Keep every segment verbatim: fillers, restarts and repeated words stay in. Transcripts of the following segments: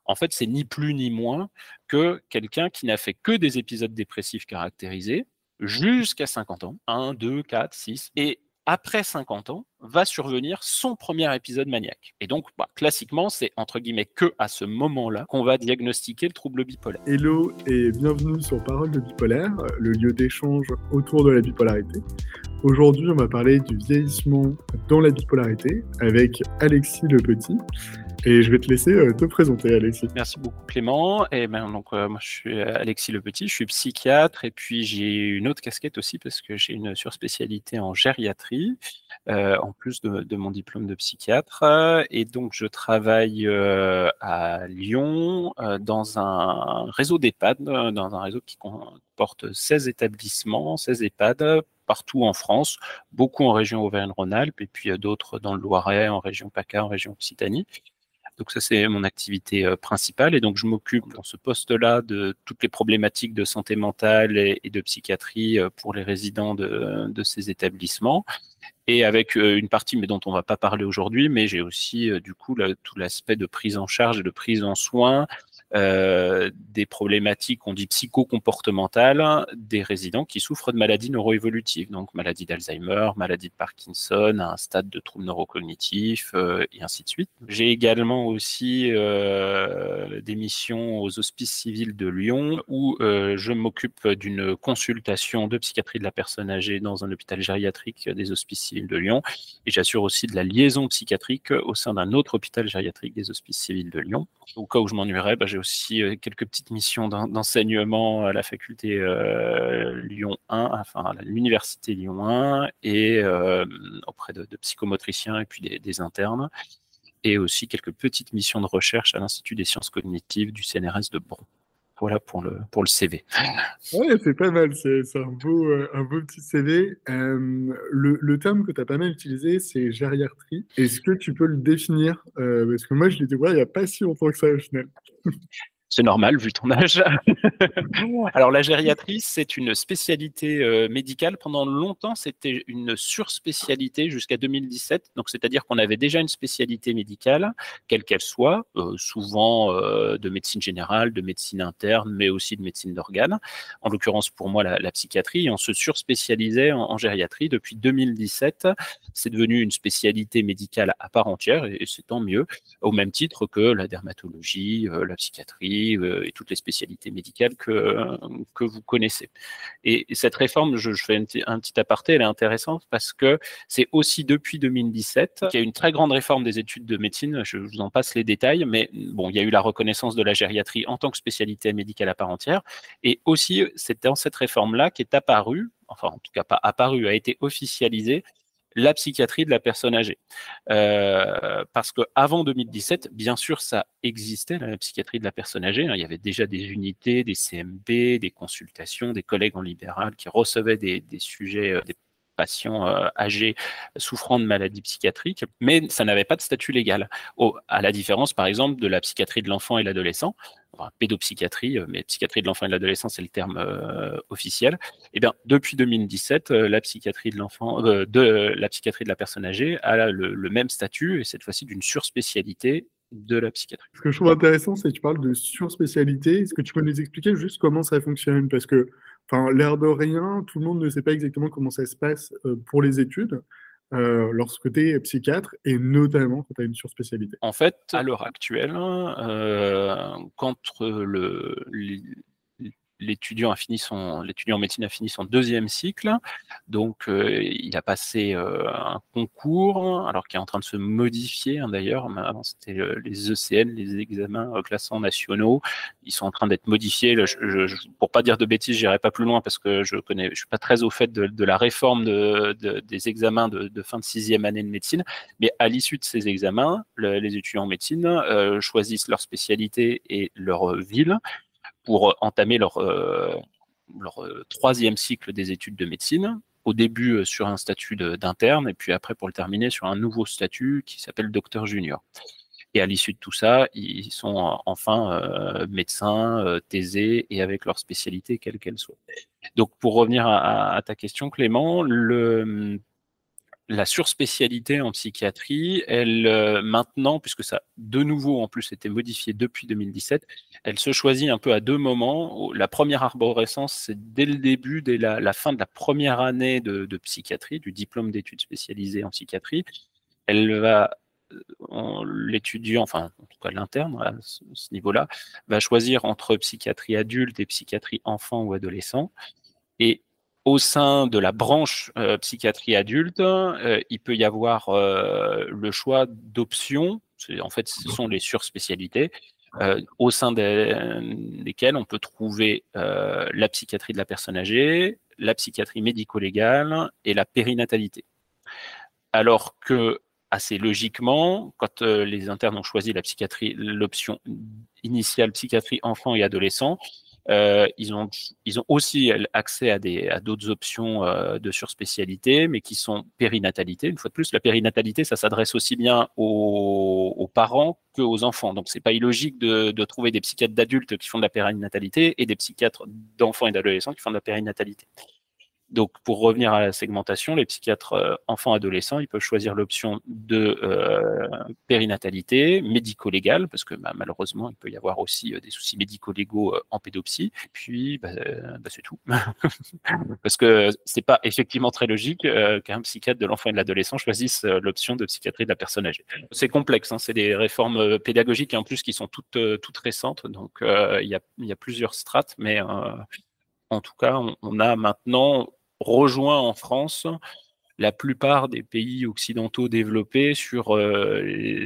en fait, c'est ni plus ni moins que quelqu'un qui n'a fait que des épisodes dépressifs caractérisés jusqu'à cinquante ans, un, deux, quatre, six, et après cinquante ans, va survenir son premier épisode maniaque. Et donc, bah, classiquement, c'est entre guillemets que à ce moment-là qu'on va diagnostiquer le trouble bipolaire. Hello et bienvenue sur Parole de Bipolaire, le lieu d'échange autour de la bipolarité. Aujourd'hui, on va parler du vieillissement dans la bipolarité avec Alexis Le Petit. Et je vais te laisser euh, te présenter, Alexis. Merci beaucoup, Clément. Et ben, donc, euh, moi, je suis Alexis Le Petit, je suis psychiatre et puis j'ai une autre casquette aussi parce que j'ai une surspécialité en gériatrie, euh, en plus de, de mon diplôme de psychiatre. Et donc, je travaille euh, à Lyon euh, dans un réseau d'EHPAD, dans un réseau qui comporte seize établissements, seize EHPAD, partout en France, beaucoup en région Auvergne-Rhône-Alpes et puis d'autres dans le Loiret, en région PACA, en région Occitanie. Donc ça, c'est mon activité euh, principale. Et donc, je m'occupe dans ce poste-là de toutes les problématiques de santé mentale et, et de psychiatrie euh, pour les résidents de, de ces établissements. Et avec euh, une partie, mais dont on ne va pas parler aujourd'hui, mais j'ai aussi euh, du coup là, tout l'aspect de prise en charge et de prise en soin euh, des problématiques qu'on dit psycho-comportementales des résidents qui souffrent de maladies neuroévolutives, donc maladie d'Alzheimer, maladie de Parkinson, à un stade de troubles neurocognitifs, euh, et ainsi de suite. J'ai également aussi euh, des missions aux Hospices civils de Lyon, où euh, je m'occupe d'une consultation de psychiatrie de la personne âgée dans un hôpital gériatrique des Hospices civils de Lyon, et j'assure aussi de la liaison psychiatrique au sein d'un autre hôpital gériatrique des Hospices civils de Lyon. Au cas où je m'ennuierais, bah, j'ai aussi euh, quelques petites missions d'enseignement à la faculté euh, Lyon un, enfin à l'université Lyon un, et euh, auprès de, de psychomotriciens et puis des, des internes, et aussi quelques petites missions de recherche à l'Institut des sciences cognitives du C N R S de Bron. Voilà pour le, pour le C V. Ouais, c'est pas mal, c'est un beau, euh, un beau petit C V. Euh, le, le terme que tu as pas mal utilisé, c'est gériatrie. Est-ce que tu peux le définir euh, Parce que moi, je l'ai découvert il n'y a pas si longtemps que ça au final. C'est normal, vu ton âge. Alors, la gériatrie, c'est une spécialité euh, médicale. Pendant longtemps, c'était une surspécialité jusqu'à deux mille dix-sept. Donc, c'est-à-dire qu'on avait déjà une spécialité médicale, quelle qu'elle soit, euh, souvent euh, de médecine générale, de médecine interne, mais aussi de médecine d'organes. En l'occurrence, pour moi, la, la psychiatrie. Et on se surspécialisait en, en gériatrie depuis deux mille dix-sept. C'est devenu une spécialité médicale à part entière, et, et c'est tant mieux, au même titre que la dermatologie, euh, la psychiatrie, et toutes les spécialités médicales que, que vous connaissez. Et cette réforme, je, je fais un petit, un petit aparté, elle est intéressante parce que c'est aussi depuis deux mille dix-sept qu'il y a une très grande réforme des études de médecine. Je vous en passe les détails, mais bon, il y a eu la reconnaissance de la gériatrie en tant que spécialité médicale à part entière. Et aussi, c'est dans cette réforme-là qu'est apparue, enfin en tout cas pas apparue, a été officialisée la psychiatrie de la personne âgée. Euh, parce qu'avant deux mille dix-sept, bien sûr, ça existait, la psychiatrie de la personne âgée. Hein. Il y avait déjà des unités, des C M B, des consultations, des collègues en libéral qui recevaient des, des sujets, euh, des patients euh, âgés souffrant de maladies psychiatriques, mais ça n'avait pas de statut légal. Oh, à la différence, par exemple, de la psychiatrie de l'enfant et l'adolescent, enfin, pédopsychiatrie, mais psychiatrie de l'enfant et de l'adolescent, c'est le terme euh, officiel. Eh bien, depuis deux mille dix-sept, euh, la psychiatrie de l'enfant, euh, de la psychiatrie de la personne âgée a le, le même statut, et cette fois-ci d'une surspécialité de la psychiatrie. Ce que je trouve intéressant, c'est que tu parles de surspécialité. Est-ce que tu peux nous expliquer juste comment ça fonctionne? Parce que, enfin, l'air de rien, tout le monde ne sait pas exactement comment ça se passe euh, pour les études euh, lorsque tu es psychiatre et notamment quand tu as une surspécialité. En fait, à l'heure actuelle, euh, quand le, l'étudiant a fini son, l'étudiant en médecine a fini son deuxième cycle, donc euh, il a passé euh, un concours, alors qui est en train de se modifier hein, d'ailleurs. Avant c'était euh, les E C N, les examens euh, classants nationaux, ils sont en train d'être modifiés. Là, je, je, je, pour pas dire de bêtises, j'irai pas plus loin parce que je connais, je suis pas très au fait de, de la réforme de, de, des examens de, de fin de sixième année de médecine, mais à l'issue de ces examens, le, les étudiants en médecine euh, choisissent leur spécialité et leur euh, ville pour entamer leur, euh, leur euh, troisième cycle des études de médecine, au début euh, sur un statut d'interne, et puis après pour le terminer sur un nouveau statut qui s'appelle docteur junior. Et à l'issue de tout ça, ils sont enfin euh, médecins, euh, thésés, et avec leur spécialité, quelle qu'elle soit. Donc pour revenir à, à ta question, Clément, le... la surspécialité en psychiatrie, elle, euh, maintenant, puisque ça, de nouveau, en plus, été modifié depuis deux mille dix-sept, elle se choisit un peu à deux moments. La première arborescence, c'est dès le début, dès la, la fin de la première année de, de psychiatrie, du diplôme d'études spécialisées en psychiatrie. Elle va, l'étudiant, enfin, en tout cas l'interne, à ce, ce niveau-là, va choisir entre psychiatrie adulte et psychiatrie enfant ou adolescent. Et au sein de la branche euh, psychiatrie adulte, euh, il peut y avoir euh, le choix d'options. En fait, ce sont les surspécialités euh, au sein des, desquelles on peut trouver euh, la psychiatrie de la personne âgée, la psychiatrie médico-légale et la périnatalité. Alors que, assez logiquement, quand euh, les internes ont choisi la psychiatrie, l'option initiale psychiatrie enfant et adolescent, Euh, ils, ont, ils ont aussi accès à, des, à d'autres options euh, de surspécialité, mais qui sont périnatalité. Une fois de plus, la périnatalité, ça s'adresse aussi bien aux, aux parents qu'aux enfants. Donc, c'est pas illogique de, de trouver des psychiatres d'adultes qui font de la périnatalité et des psychiatres d'enfants et d'adolescents qui font de la périnatalité. Donc, pour revenir à la segmentation, les psychiatres euh, enfants-adolescents, ils peuvent choisir l'option de euh, périnatalité médico-légale, parce que bah, malheureusement, il peut y avoir aussi euh, des soucis médico-légaux euh, en pédopsie. Puis, bah, euh, bah, c'est tout. Parce que c'est pas effectivement très logique euh, qu'un psychiatre de l'enfant et de l'adolescent choisisse euh, l'option de psychiatrie de la personne âgée. C'est complexe, hein, c'est des réformes euh, pédagogiques et en plus qui sont toutes, euh, toutes récentes. Donc, euh, il y, a, y a plusieurs strates, mais euh, en tout cas, on, on a maintenant rejoint en France la plupart des pays occidentaux développés sur euh,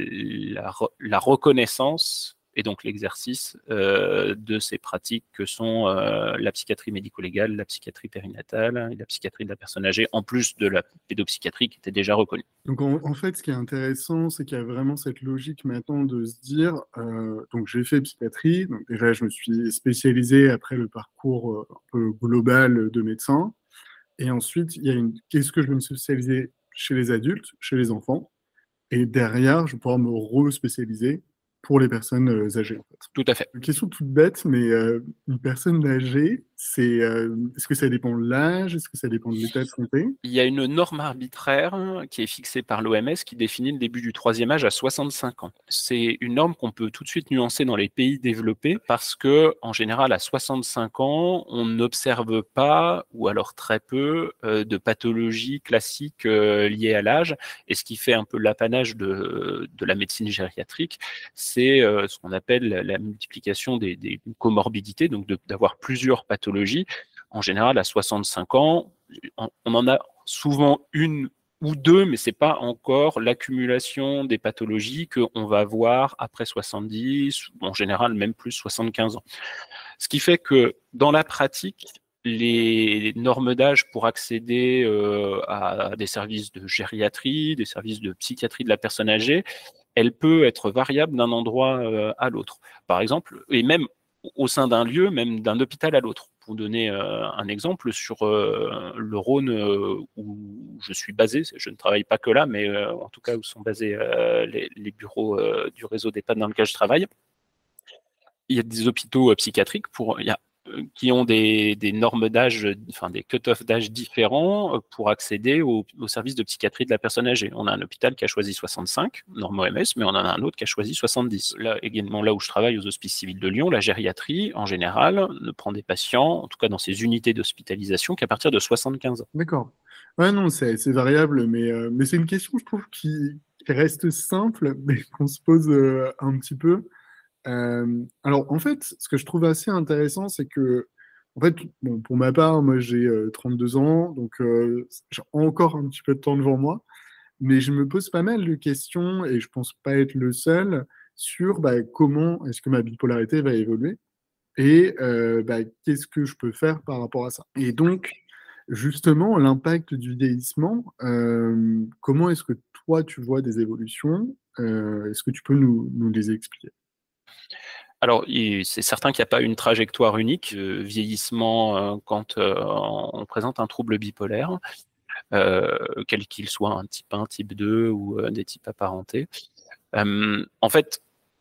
la, la reconnaissance et donc l'exercice euh, de ces pratiques que sont euh, la psychiatrie médico-légale, la psychiatrie périnatale et la psychiatrie de la personne âgée, en plus de la pédopsychiatrie qui était déjà reconnue. Donc en, en fait, ce qui est intéressant, c'est qu'il y a vraiment cette logique maintenant de se dire, euh, donc j'ai fait psychiatrie, donc déjà je me suis spécialisé après le parcours euh, un peu global de médecin, et ensuite il y a une, qu'est-ce que je vais me spécialiser chez les adultes, chez les enfants, et derrière je vais pouvoir me re-spécialiser pour les personnes euh, âgées en fait. Tout à fait. Une question toute bête, mais euh, une personne âgée, c'est, euh, est-ce que ça dépend de l'âge? Est-ce que ça dépend de l'état de santé? Il y a une norme arbitraire qui est fixée par l'O M S qui définit le début du troisième âge à soixante-cinq ans. C'est une norme qu'on peut tout de suite nuancer dans les pays développés parce que, en général, à soixante-cinq ans, on n'observe pas, ou alors très peu, euh, de pathologies classiques euh, liées à l'âge. Et ce qui fait un peu l'apanage de, de la médecine gériatrique, c'est euh, ce qu'on appelle la multiplication des, des comorbidités, donc de, d'avoir plusieurs pathologies. En général, à soixante-cinq ans, on en a souvent une ou deux, mais c'est pas encore l'accumulation des pathologies qu'on va voir après soixante-dix, ou en général même plus soixante-quinze ans. Ce qui fait que dans la pratique, les normes d'âge pour accéder euh, à des services de gériatrie, des services de psychiatrie de la personne âgée, elle peut être variable d'un endroit euh, à l'autre. Par exemple, et même au sein d'un lieu, même d'un hôpital à l'autre. Pour donner euh, un exemple, sur euh, le Rhône euh, où je suis basé, je ne travaille pas que là, mais euh, en tout cas où sont basés euh, les, les, bureaux euh, du réseau d'EHPAD dans lequel je travaille, il y a des hôpitaux euh, psychiatriques pour, il y a qui ont des, des normes d'âge, enfin des cut-off d'âge différents pour accéder au, au service de psychiatrie de la personne âgée. On a un hôpital qui a choisi soixante-cinq, norme O M S, mais on en a un autre qui a choisi soixante-dix. Là, également, là où je travaille, aux Hospices civils de Lyon, la gériatrie, en général, ne prend des patients, en tout cas dans ces unités d'hospitalisation, qu'à partir de soixante-quinze ans. D'accord. Ouais, non, c'est c'est variable, mais, euh, mais c'est une question, je trouve, qui, qui reste simple, mais qu'on se pose euh, un petit peu. Euh, alors, en fait, ce que je trouve assez intéressant, c'est que, en fait, bon, pour ma part, moi, j'ai euh, trente-deux ans, donc euh, j'ai encore un petit peu de temps devant moi, mais je me pose pas mal de questions, et je pense pas être le seul, sur bah, comment est-ce que ma bipolarité va évoluer, et euh, bah, qu'est-ce que je peux faire par rapport à ça. Et donc, justement, l'impact du vieillissement, euh, comment est-ce que toi, tu vois des évolutions? Euh, est-ce que tu peux nous, nous les expliquer? Alors, c'est certain qu'il n'y a pas une trajectoire unique de vieillissement euh, quand euh, on présente un trouble bipolaire, euh, quel qu'il soit, un type un, type deux ou euh, des types apparentés. Euh, en fait,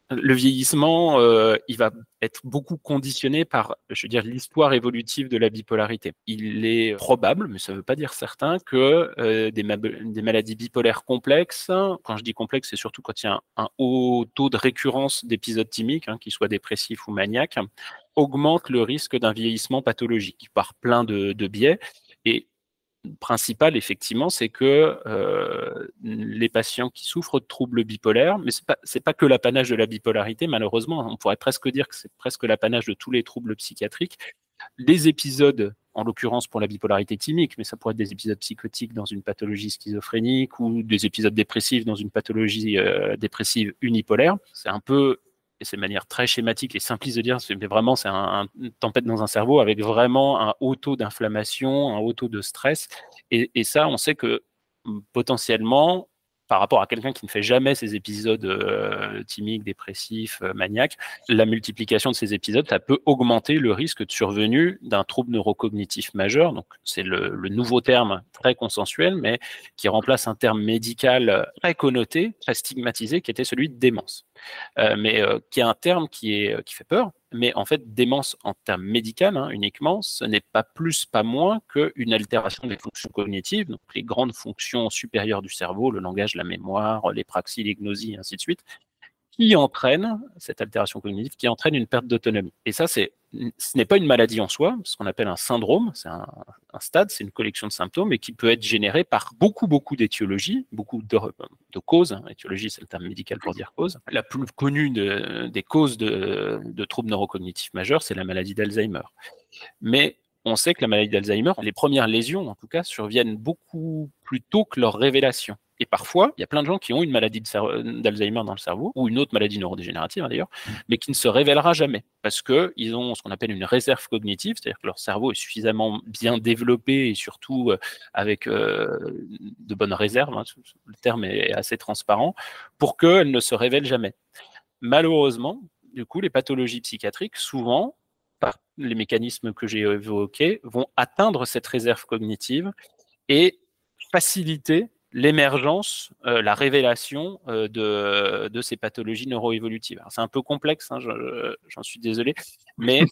le vieillissement, euh, il va être beaucoup conditionné par, je veux dire, l'histoire évolutive de la bipolarité. Il est probable, mais ça ne veut pas dire certain, que euh, des, ma des maladies bipolaires complexes, quand je dis complexe, c'est surtout quand il y a un, un haut taux de récurrence d'épisodes thymiques, hein, qu'ils soient dépressifs ou maniaques, augmente le risque d'un vieillissement pathologique par plein de, de biais. Et principal, effectivement, c'est que euh, les patients qui souffrent de troubles bipolaires, mais ce n'est pas, c'est pas que l'apanage de la bipolarité, malheureusement, on pourrait presque dire que c'est presque l'apanage de tous les troubles psychiatriques. Les épisodes, en l'occurrence pour la bipolarité thymique, mais ça pourrait être des épisodes psychotiques dans une pathologie schizophrénique ou des épisodes dépressifs dans une pathologie euh, dépressive unipolaire, c'est un peu... et c'est de manière très schématique et simpliste de dire, mais vraiment, c'est un, un, une tempête dans un cerveau avec vraiment un haut taux d'inflammation, un haut taux de stress. Et, et ça, on sait que potentiellement, par rapport à quelqu'un qui ne fait jamais ces épisodes euh, thymiques, dépressifs, euh, maniaques, la multiplication de ces épisodes, ça peut augmenter le risque de survenue d'un trouble neurocognitif majeur. Donc, c'est le, le nouveau terme très consensuel, mais qui remplace un terme médical très connoté, très stigmatisé, qui était celui de démence. Euh, mais euh, qui est un terme qui, est, qui fait peur. Mais en fait, démence en termes médicaux hein, uniquement, ce n'est pas plus, pas moins qu'une altération des fonctions cognitives, donc les grandes fonctions supérieures du cerveau, le langage, la mémoire, les praxies, les gnosies, ainsi de suite, qui entraîne, cette altération cognitive, qui entraîne une perte d'autonomie. Et ça, c'est, ce n'est pas une maladie en soi, ce qu'on appelle un syndrome, c'est un, un stade, c'est une collection de symptômes, et qui peut être généré par beaucoup, beaucoup d'étiologies, beaucoup de, de causes. Hein. Étiologie, c'est le terme médical pour dire cause. La plus connue de, des causes de, de troubles neurocognitifs majeurs, c'est la maladie d'Alzheimer. Mais on sait que la maladie d'Alzheimer, les premières lésions, en tout cas, surviennent beaucoup plus tôt que leur révélation. Et parfois, il y a plein de gens qui ont une maladie d'Alzheimer dans le cerveau, ou une autre maladie neurodégénérative hein, d'ailleurs, mais qui ne se révélera jamais, parce qu'ils ont ce qu'on appelle une réserve cognitive, c'est-à-dire que leur cerveau est suffisamment bien développé, et surtout euh, avec euh, de bonnes réserves, hein, le terme est assez transparent, pour qu'elles ne se révèlent jamais. Malheureusement, du coup, les pathologies psychiatriques, souvent, par les mécanismes que j'ai évoqués, vont atteindre cette réserve cognitive et faciliter l'émergence, euh, la révélation euh, de, de ces pathologies neuroévolutives. C'est un peu complexe, hein, je, j'en suis désolé, mais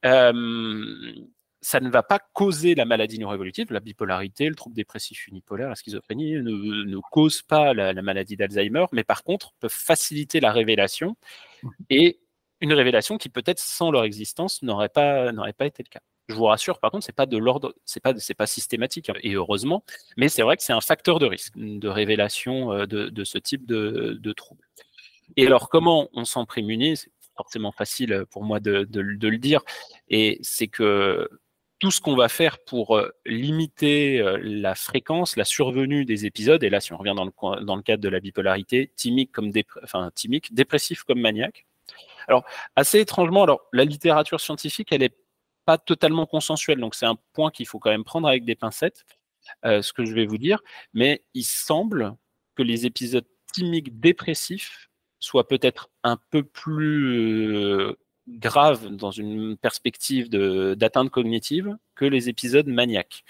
euh, ça ne va pas causer la maladie neuroévolutive, la bipolarité, le trouble dépressif unipolaire, la schizophrénie ne, ne causent pas la, la maladie d'Alzheimer, mais par contre peuvent faciliter la révélation, et une révélation qui peut-être sans leur existence n'aurait pas, n'aurait pas été le cas. Je vous rassure, par contre, c'est pas de l'ordre, c'est pas, c'est pas systématique, hein, et heureusement, mais c'est vrai que c'est un facteur de risque de révélation de, de ce type de, de trouble. Et alors, comment on s'en prémunit? C'est forcément facile pour moi de, de, de le dire, et c'est que tout ce qu'on va faire pour limiter la fréquence, la survenue des épisodes, et là, si on revient dans le, dans le cadre de la bipolarité, thymique comme dépr- enfin, thymique, dépressif comme maniaque. Alors, assez étrangement, alors, la littérature scientifique, elle est pas totalement consensuelle, donc c'est un point qu'il faut quand même prendre avec des pincettes, euh, ce que je vais vous dire, mais il semble que les épisodes thymiques dépressifs soient peut-être un peu plus euh, graves dans une perspective de, d'atteinte cognitive que les épisodes maniaques.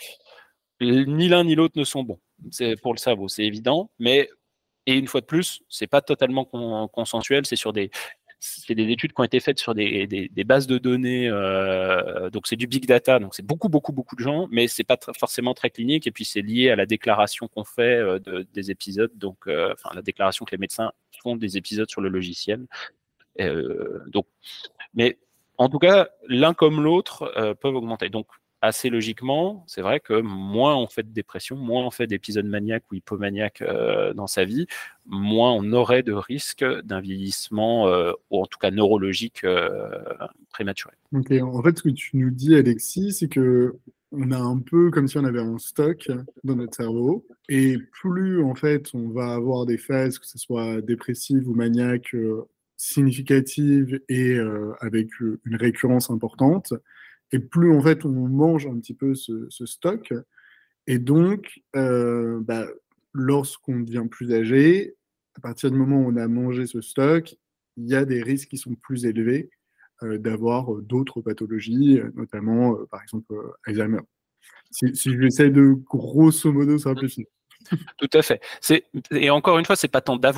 Ni l'un ni l'autre ne sont bons, c'est pour le cerveau, c'est évident, mais et une fois de plus, c'est pas totalement con, consensuel, c'est sur des c'est des études qui ont été faites sur des, des, des bases de données, euh, donc c'est du big data, donc c'est beaucoup, beaucoup, beaucoup de gens, mais c'est pas tr- forcément très clinique, et puis c'est lié à la déclaration qu'on fait euh, de, des épisodes, donc euh, enfin la déclaration que les médecins font des épisodes sur le logiciel. Euh, donc, mais en tout cas, l'un comme l'autre euh, peuvent augmenter. Donc, assez logiquement, c'est vrai que moins on fait de dépression, moins on fait d'épisodes maniaques ou hypomaniaques euh, dans sa vie, moins on aurait de risque d'un vieillissement, euh, ou en tout cas neurologique, euh, prématuré. Ok, en fait, ce que tu nous dis, Alexis, c'est que on a un peu comme si on avait un stock dans notre cerveau, et plus en fait on va avoir des phases, que ce soit dépressives ou maniaques, euh, significatives et euh, avec euh, une récurrence importante, et plus en fait on mange un petit peu ce, ce stock, et donc euh, bah, lorsqu'on devient plus âgé, à partir du moment où on a mangé ce stock, il y a des risques qui sont plus élevés euh, d'avoir euh, d'autres pathologies, euh, notamment euh, par exemple euh, Alzheimer. Si, si j'essaie de grosso modo simplifier. Tout à fait. C'est, et encore une fois, c'est pas tant d'avoir,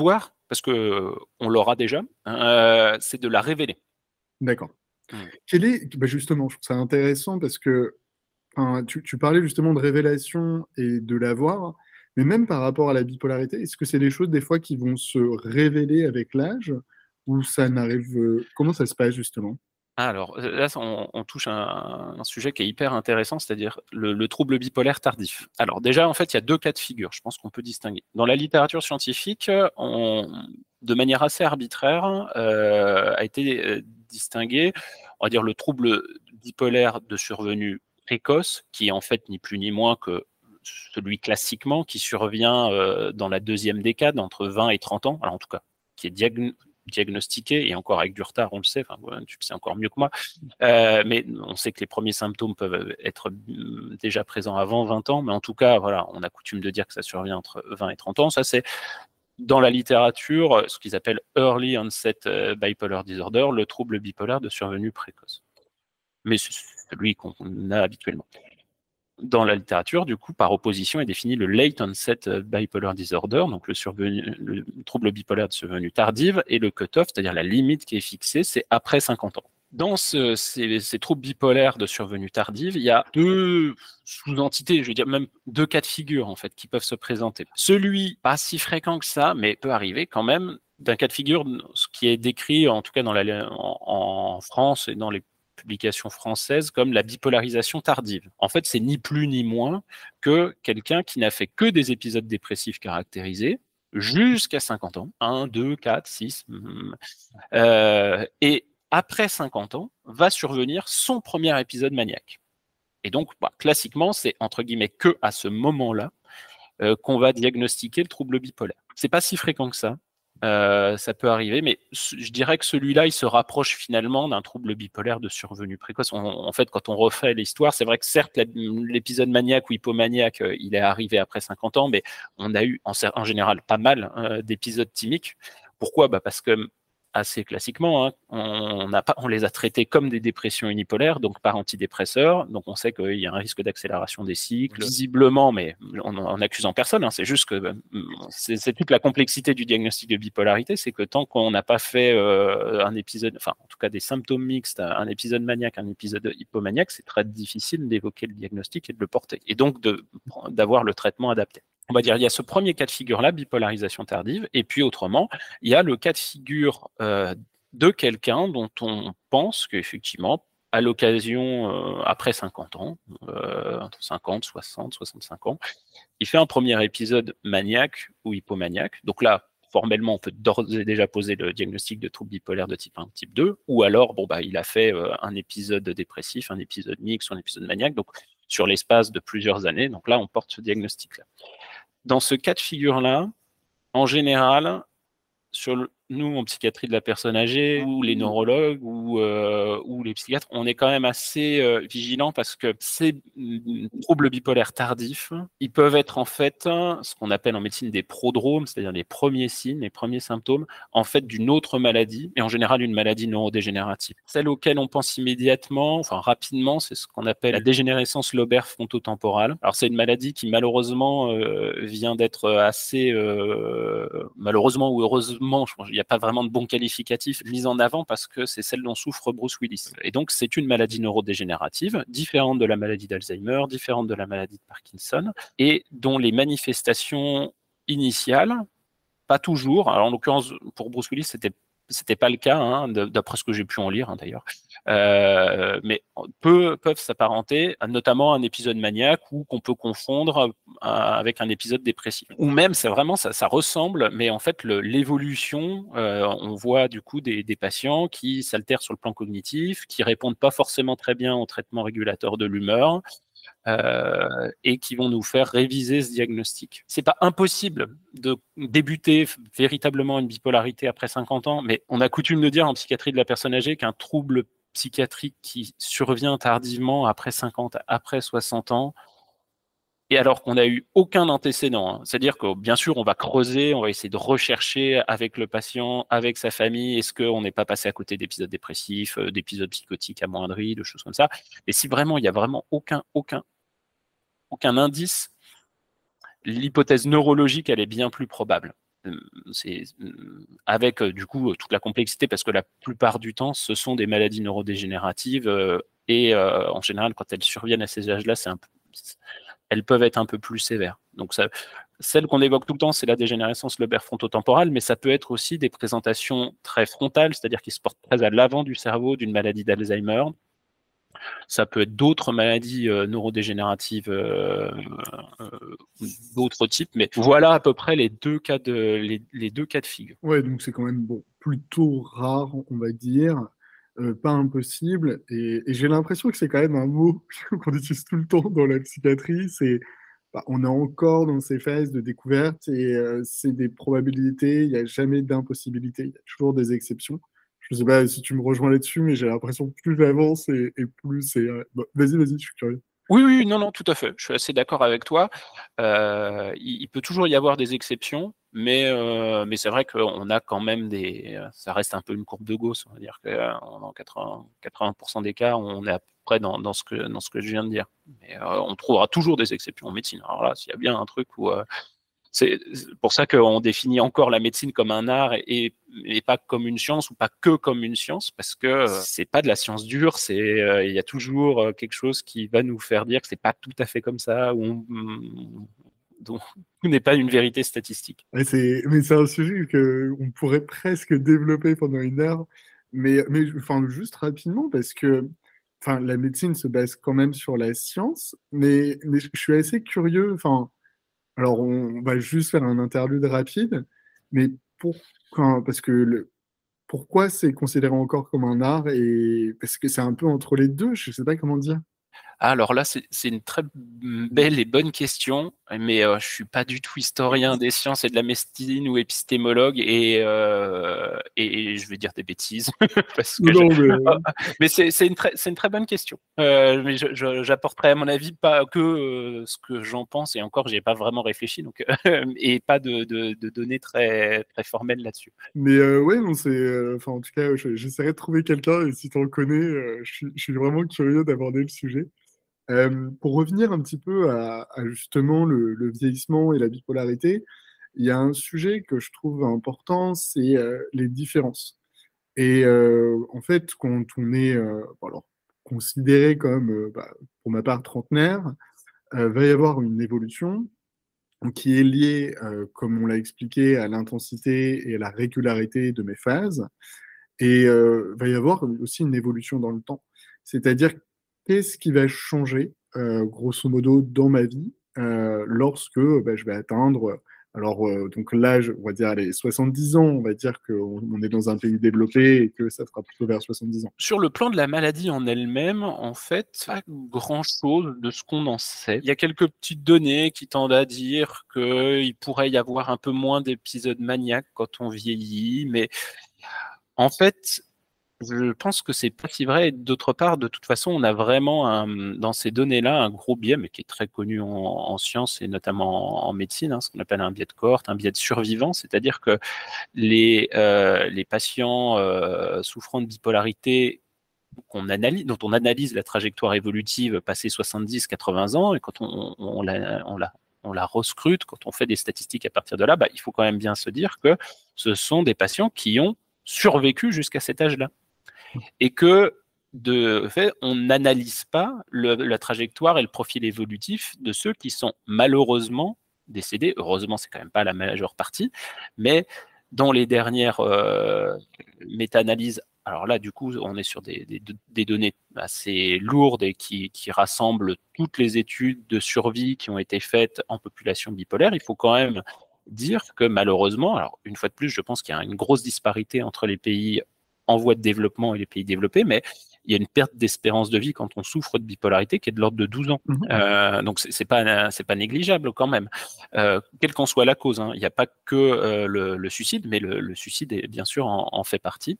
parce qu'on l'aura déjà, euh, c'est de la révéler. D'accord. Mm. Quel est, bah justement, je trouve ça intéressant parce que enfin, tu, tu parlais justement de révélation et de l'avoir, mais même par rapport à la bipolarité, est-ce que c'est des choses des fois qui vont se révéler avec l'âge ou ça n'arrive... euh, Comment ça se passe justement? Alors là, on, on touche à un, un sujet qui est hyper intéressant, c'est-à-dire le, le trouble bipolaire tardif. Alors déjà, en fait, il y a deux cas de figure, je pense qu'on peut distinguer. Dans la littérature scientifique, on, de manière assez arbitraire, euh, a été euh, distingué, on va dire, le trouble bipolaire de survenue précoce, qui est en fait ni plus ni moins que celui classiquement qui survient euh, dans la deuxième décade, entre vingt et trente ans, alors en tout cas, qui est diagn diagnostiqué, et encore avec du retard, on le sait, enfin, ouais, tu le sais encore mieux que moi, euh, mais on sait que les premiers symptômes peuvent être déjà présents avant vingt ans, mais en tout cas, voilà, on a coutume de dire que ça survient entre vingt et trente ans. Ça, c'est dans la littérature ce qu'ils appellent Early Onset Bipolar Disorder, le trouble bipolaire de survenue précoce. Mais c'est celui qu'on a habituellement. Dans la littérature, du coup, par opposition, est défini le Late Onset Bipolar Disorder, donc le, survenu, le trouble bipolaire de survenue tardive, et le cutoff, c'est-à-dire la limite qui est fixée, c'est après cinquante ans. Dans ce, ces, ces troubles bipolaires de survenue tardive, il y a deux sous-entités, je veux dire même deux cas de figure en fait qui peuvent se présenter. Celui pas si fréquent que ça, mais peut arriver quand même, d'un cas de figure, ce qui est décrit en tout cas dans la, en, en France et dans les publication française comme la bipolarisation tardive. En fait, c'est ni plus ni moins que quelqu'un qui n'a fait que des épisodes dépressifs caractérisés jusqu'à cinquante ans, un, deux, quatre, six, euh, et après cinquante ans, va survenir son premier épisode maniaque. Et donc, bah, classiquement, c'est entre guillemets que à ce moment-là euh, qu'on va diagnostiquer le trouble bipolaire. C'est pas si fréquent que ça. Euh, ça peut arriver, mais je dirais que celui-là, il se rapproche finalement d'un trouble bipolaire de survenue précoce. On, en fait, quand on refait l'histoire, c'est vrai que certes, l'épisode maniaque ou hypomaniaque, euh, il est arrivé après cinquante ans, mais on a eu en, en général pas mal euh, d'épisodes thymiques. Pourquoi? Bah parce que assez classiquement, hein, on, a pas, on les a traités comme des dépressions unipolaires, donc par antidépresseurs. Donc on sait qu'il y a un risque d'accélération des cycles, visiblement, mais en, en accusant personne. Hein, c'est juste que c'est toute la complexité du diagnostic de bipolarité, c'est que tant qu'on n'a pas fait euh, un épisode, enfin en tout cas des symptômes mixtes, un épisode maniaque, un épisode hypomaniaque, c'est très difficile d'évoquer le diagnostic et de le porter, et donc d'avoir le traitement adapté. On va dire, il y a ce premier cas de figure-là, bipolarisation tardive, et puis autrement, il y a le cas de figure euh, de quelqu'un dont on pense qu'effectivement, à l'occasion, euh, après cinquante ans, euh, entre cinquante, soixante, soixante-cinq ans, il fait un premier épisode maniaque ou hypomaniaque. Donc là, formellement, on peut d'ores et déjà poser le diagnostic de trouble bipolaire de type un, type deux, ou alors, bon, bah, il a fait euh, un épisode dépressif, un épisode mixte ou un épisode maniaque, donc sur l'espace de plusieurs années. Donc là, on porte ce diagnostic-là. Dans ce cas de figure-là, en général, sur le, nous, en psychiatrie de la personne âgée, ou les neurologues, ou, euh, ou les psychiatres, on est quand même assez euh, vigilants parce que ces troubles bipolaires tardifs, ils peuvent être en fait ce qu'on appelle en médecine des prodromes, c'est-à-dire les premiers signes, les premiers symptômes, en fait d'une autre maladie, et en général une maladie neurodégénérative. Celle auquel on pense immédiatement, enfin rapidement, c'est ce qu'on appelle la dégénérescence lobaire frontotemporale. Alors c'est une maladie qui malheureusement euh, vient d'être assez, euh, malheureusement ou heureusement, je pense, il n'y a pas vraiment de bon qualificatif mis en avant parce que c'est celle dont souffre Bruce Willis. Et donc, c'est une maladie neurodégénérative, différente de la maladie d'Alzheimer, différente de la maladie de Parkinson, et dont les manifestations initiales, pas toujours, alors en l'occurrence, pour Bruce Willis, c'était c'était pas le cas, hein, d'après ce que j'ai pu en lire hein, d'ailleurs, euh, mais peu, peuvent s'apparenter notamment à un épisode maniaque ou qu'on peut confondre avec un épisode dépressif. Ou même, c'est vraiment, ça, ça ressemble, mais en fait, l'évolution, euh, on voit du coup des, des patients qui s'altèrent sur le plan cognitif, qui répondent pas forcément très bien au traitement régulateur de l'humeur, Euh, et qui vont nous faire réviser ce diagnostic. C'est pas impossible de débuter véritablement une bipolarité après cinquante ans, mais on a coutume de dire en psychiatrie de la personne âgée qu'un trouble psychiatrique qui survient tardivement après cinquante, après soixante ans, et alors qu'on n'a eu aucun antécédent. Hein. C'est-à-dire que bien sûr, on va creuser, on va essayer de rechercher avec le patient, avec sa famille, est-ce qu'on n'est pas passé à côté d'épisodes dépressifs, d'épisodes psychotiques amoindris, de choses comme ça. Et si vraiment il n'y a vraiment aucun, aucun, aucun indice, l'hypothèse neurologique, elle est bien plus probable. c'est avec du coup toute la complexité, parce que la plupart du temps, ce sont des maladies neurodégénératives euh, et euh, en général, quand elles surviennent à ces âges-là, c'est un peu, elles peuvent être un peu plus sévères. Donc ça, celle qu'on évoque tout le temps, c'est la dégénérescence lobaire frontotemporale, mais ça peut être aussi des présentations très frontales, c'est-à-dire qui se portent très à l'avant du cerveau d'une maladie d'Alzheimer. Ça peut être d'autres maladies euh, neurodégénératives euh, euh, d'autres types, mais voilà à peu près les deux cas de, les, les deux cas de figure. Ouais, donc c'est quand même bon, plutôt rare, on va dire, euh, pas impossible. Et, et j'ai l'impression que c'est quand même un mot qu'on utilise tout le temps dans la psychiatrie. C'est, bah, on est encore dans ces phases de découverte et euh, c'est des probabilités. Il n'y a jamais d'impossibilité. Il y a toujours des exceptions. Je sais pas si tu me rejoins là-dessus, mais j'ai l'impression que plus j'avance et, et plus c'est. Euh, bon, vas-y, vas-y, je suis curieux. Oui, oui, non, non, tout à fait. Je suis assez d'accord avec toi. Euh, il, il peut toujours y avoir des exceptions, mais, euh, mais c'est vrai qu'on a quand même des. Ça reste un peu une courbe de Gauss. On va dire que euh, dans quatre-vingts, quatre-vingts pour cent des cas, on est à peu près dans, dans, ce que, dans ce que je viens de dire. Mais euh, on trouvera toujours des exceptions en médecine. Alors là, s'il y a bien un truc où. Euh, c'est pour ça qu'on définit encore la médecine comme un art et, et pas comme une science, ou pas que comme une science, parce que c'est pas de la science dure, c'est euh, il y a toujours euh, quelque chose qui va nous faire dire que c'est pas tout à fait comme ça, ou on, donc tout n'est pas une vérité statistique. Ouais, c'est, mais c'est un sujet que on pourrait presque développer pendant une heure. Mais, mais enfin, juste rapidement, parce que enfin, la médecine se base quand même sur la science, mais, mais je suis assez curieux. Enfin, alors, on va juste faire un interlude rapide, mais pourquoi, parce que le, pourquoi c'est considéré encore comme un art et parce que c'est un peu entre les deux, je sais pas comment dire. Alors là, c'est c'est une très belle et bonne question, mais euh, je suis pas du tout historien des sciences et de la médecine ou épistémologue, et, euh, et, et je vais dire des bêtises parce que je... Non, mais Ah, mais c'est c'est une très c'est une très bonne question. Euh, mais je- je- j'apporterai à mon avis pas que euh, ce que j'en pense, et encore, j'y ai pas vraiment réfléchi, donc et pas de, de, de données très très formelles là-dessus. Mais euh, ouais, non, c'est. euh, Enfin, en tout cas, je- j'essaierai de trouver quelqu'un et si tu en connais, euh, je suis, je suis vraiment curieux d'aborder le sujet. Euh, pour revenir un petit peu à, à justement le, le vieillissement et la bipolarité, il y a un sujet que je trouve important, c'est euh, les différences. Et euh, en fait, quand on est euh, bon, alors, considéré comme, euh, bah, pour ma part, trentenaire, euh, va y avoir une évolution qui est liée, euh, comme on l'a expliqué, à l'intensité et à la régularité de mes phases. Et euh, va y avoir aussi une évolution dans le temps. C'est-à-dire, qu'est-ce qui va changer, euh, grosso modo, dans ma vie euh, lorsque bah, je vais atteindre, alors euh, donc l'âge, on va dire les soixante-dix ans, on va dire qu'on on est dans un pays développé et que ça sera plutôt vers soixante-dix ans. Sur le plan de la maladie en elle-même, en fait, pas grand-chose de ce qu'on en sait. Il y a quelques petites données qui tendent à dire qu'il pourrait y avoir un peu moins d'épisodes maniaques quand on vieillit, mais en fait, je pense que c'est pas si vrai. Et d'autre part, de toute façon, on a vraiment un, dans ces données-là un gros biais, mais qui est très connu en, en sciences et notamment en, en médecine, hein, ce qu'on appelle un biais de cohorte, un biais de survivant, c'est-à-dire que les, euh, les patients euh, souffrant de bipolarité qu'on analyse, dont on analyse la trajectoire évolutive passé soixante-dix quatre-vingts ans, et quand on, on, on la, on, la, on la rescrute, quand on fait des statistiques à partir de là, bah, il faut quand même bien se dire que ce sont des patients qui ont survécu jusqu'à cet âge-là. Et que, de fait, on n'analyse pas le, la trajectoire et le profil évolutif de ceux qui sont malheureusement décédés. Heureusement, c'est quand même pas la majeure partie, mais dans les dernières euh, méta-analyses, alors là, du coup, on est sur des, des, des données assez lourdes et qui, qui, rassemblent toutes les études de survie qui ont été faites en population bipolaire. Il faut quand même dire que malheureusement, alors une fois de plus, je pense qu'il y a une grosse disparité entre les pays en voie de développement et les pays développés, mais il y a une perte d'espérance de vie quand on souffre de bipolarité qui est de l'ordre de douze ans. Mhm. Euh, donc c'est pas c'est pas négligeable quand même, euh, quelle qu'en soit la cause. Hein. Il n'y a pas que euh, le, le suicide, mais le, le suicide est, bien sûr en, en fait partie.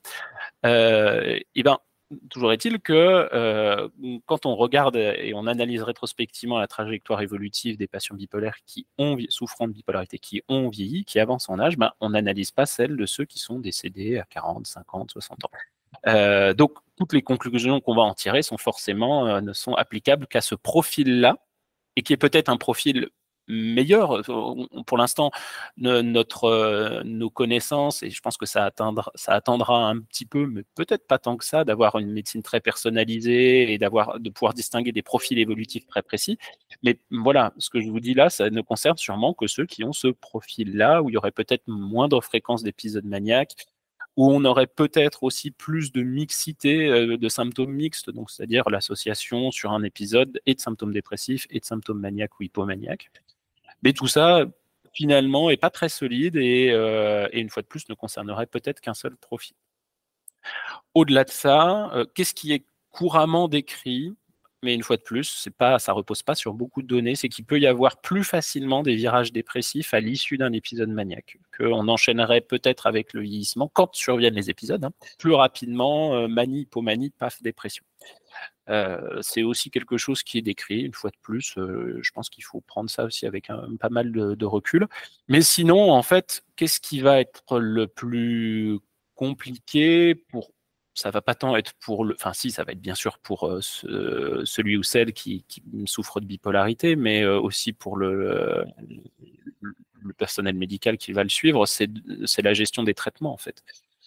Euh, et ben toujours est-il que euh, quand on regarde et on analyse rétrospectivement la trajectoire évolutive des patients bipolaires qui ont souffrant de bipolarité, qui ont vieilli, qui avancent en âge, ben, on n'analyse pas celle de ceux qui sont décédés à quarante, cinquante, soixante ans. Euh, donc toutes les conclusions qu'on va en tirer sont forcément euh, ne sont applicables qu'à ce profil-là, et qui est peut-être un profil meilleure. Pour l'instant, notre, euh, nos connaissances, et je pense que ça attendra, ça attendra un petit peu, mais peut-être pas tant que ça, d'avoir une médecine très personnalisée et d'avoir, de pouvoir distinguer des profils évolutifs très précis. Mais voilà, ce que je vous dis là, ça ne concerne sûrement que ceux qui ont ce profil-là, où il y aurait peut-être moindre fréquence d'épisodes maniaques, où on aurait peut-être aussi plus de mixité, euh, de symptômes mixtes, donc c'est-à-dire l'association sur un épisode et de symptômes dépressifs et de symptômes maniaques ou hypomaniaques. Mais tout ça, finalement, est pas très solide et, euh, et une fois de plus, ne concernerait peut-être qu'un seul profil. Au-delà de ça, euh, qu'est-ce qui est couramment décrit? Mais une fois de plus, c'est pas, ça repose pas sur beaucoup de données, c'est qu'il peut y avoir plus facilement des virages dépressifs à l'issue d'un épisode maniaque, qu'on enchaînerait peut-être avec le vieillissement, quand surviennent les épisodes, hein, plus rapidement, euh, manie, hypomanie, paf, dépression. Euh, c'est aussi quelque chose qui est décrit, une fois de plus, euh, je pense qu'il faut prendre ça aussi avec un, pas mal de, de recul. Mais sinon, en fait, qu'est-ce qui va être le plus compliqué pour ça va pas tant être pour le, enfin si, ça va être bien sûr pour euh, ce, celui ou celle qui, qui, souffre de bipolarité, mais euh, aussi pour le, le, le personnel médical qui va le suivre, c'est la gestion des traitements en fait.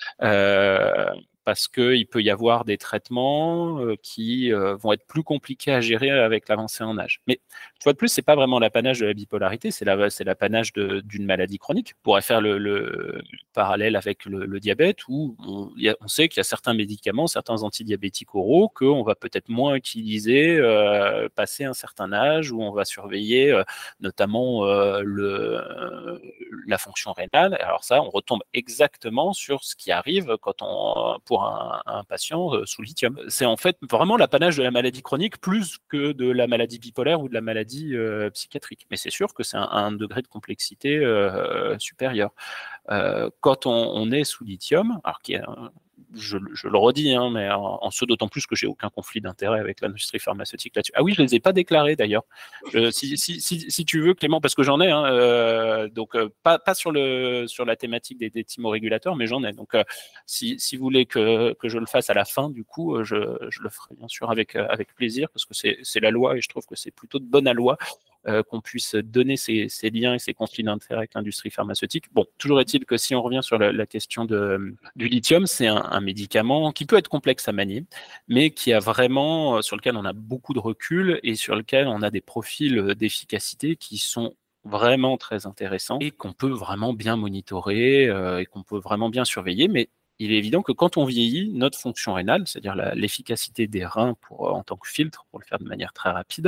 Euh, parce qu'il peut y avoir des traitements euh, qui euh, vont être plus compliqués à gérer avec l'avancée en âge. Mais une fois de plus, c'est pas vraiment l'apanage de la bipolarité, c'est l'apanage d'une maladie chronique. On pourrait faire le, le parallèle avec le, le diabète, où on, y a, on sait qu'il y a certains médicaments, certains antidiabétiques oraux, qu'on va peut-être moins utiliser euh, passé un certain âge, où on va surveiller euh, notamment euh, le, euh, la fonction rénale. Alors ça, on retombe exactement sur ce qui arrive quand on, pour un, un patient sous lithium. C'est en fait vraiment l'apanage de la maladie chronique plus que de la maladie bipolaire ou de la maladie euh, psychiatrique. Mais c'est sûr que c'est un, un degré de complexité euh, supérieur. Euh, quand on, on est sous lithium, alors qui est un, je, je, le redis, hein, mais en, en ce d'autant plus que j'ai aucun conflit d'intérêt avec l'industrie pharmaceutique là-dessus. Ah oui, je les ai pas déclarés d'ailleurs. Si, si, si, si tu veux, Clément, parce que j'en ai, hein, euh, donc euh, pas, pas sur, le, sur la thématique des, des thymorégulateurs, mais j'en ai. Donc, euh, si, si vous voulez que, que je le fasse à la fin, du coup, je, je le ferai bien sûr avec, avec plaisir, parce que c'est la loi et je trouve que c'est plutôt de bonne loi. Euh, qu'on puisse donner ces, ces, liens et ces conflits d'intérêts avec l'industrie pharmaceutique. Bon, toujours est-il que si on revient sur la, la question de, du lithium, c'est un, un médicament qui peut être complexe à manier, mais qui a vraiment, sur lequel on a beaucoup de recul et sur lequel on a des profils d'efficacité qui sont vraiment très intéressants et qu'on peut vraiment bien monitorer euh, et qu'on peut vraiment bien surveiller, mais il est évident que quand on vieillit, notre fonction rénale, c'est-à-dire l'efficacité des reins pour, en tant que filtre, pour le faire de manière très rapide,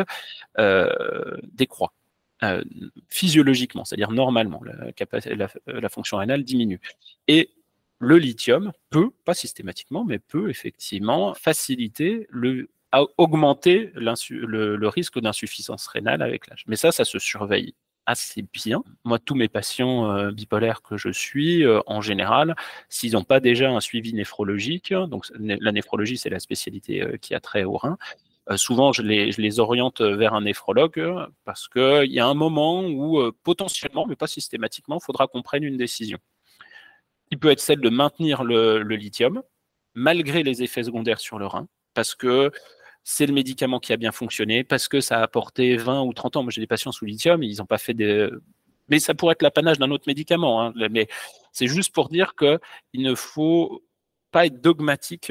euh, décroît. Euh, physiologiquement, c'est-à-dire normalement, la, la, la fonction rénale diminue. Et le lithium peut, pas systématiquement, mais peut effectivement faciliter le à augmenter le, le risque d'insuffisance rénale avec l'âge. Mais ça, ça se surveille assez bien. Moi, tous mes patients euh, bipolaires que je suis, euh, en général, s'ils n'ont pas déjà un suivi néphrologique, donc la néphrologie, c'est la spécialité euh, qui a trait au rein, euh, souvent je les, je les oriente vers un néphrologue euh, parce qu'il y a un moment où euh, potentiellement, mais pas systématiquement, il faudra qu'on prenne une décision. Qui peut être celle de maintenir le, le lithium, malgré les effets secondaires sur le rein, parce que c'est le médicament qui a bien fonctionné, parce que ça a apporté vingt ou trente ans. Moi, j'ai des patients sous lithium, ils n'ont pas fait des... Mais ça pourrait être l'apanage d'un autre médicament. Hein. Mais c'est juste pour dire qu'il ne faut pas être dogmatique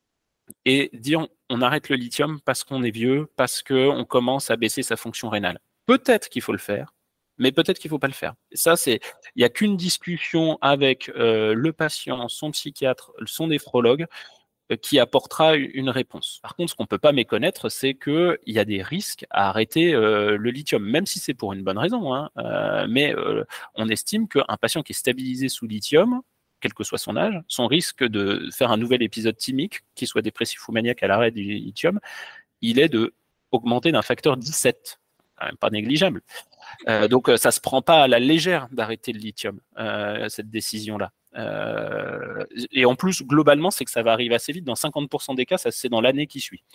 et dire on arrête le lithium parce qu'on est vieux, parce qu'on commence à baisser sa fonction rénale. Peut-être qu'il faut le faire, mais peut-être qu'il ne faut pas le faire. Et ça, c'est, il n'y a qu'une discussion avec euh, le patient, son psychiatre, son néphrologue, qui apportera une réponse. Par contre, ce qu'on ne peut pas méconnaître, c'est qu'il y a des risques à arrêter euh, le lithium, même si c'est pour une bonne raison. Hein, euh, mais euh, on estime qu'un patient qui est stabilisé sous lithium, quel que soit son âge, son risque de faire un nouvel épisode thymique, qu'il soit dépressif ou maniaque à l'arrêt du lithium, il est de augmenter d'un facteur dix-sept. Quand même pas négligeable. Euh, donc, ça ne se prend pas à la légère d'arrêter le lithium, euh, cette décision-là. Euh, et en plus, globalement, c'est que ça va arriver assez vite. Dans cinquante pour cent des cas, ça c'est dans l'année qui suit.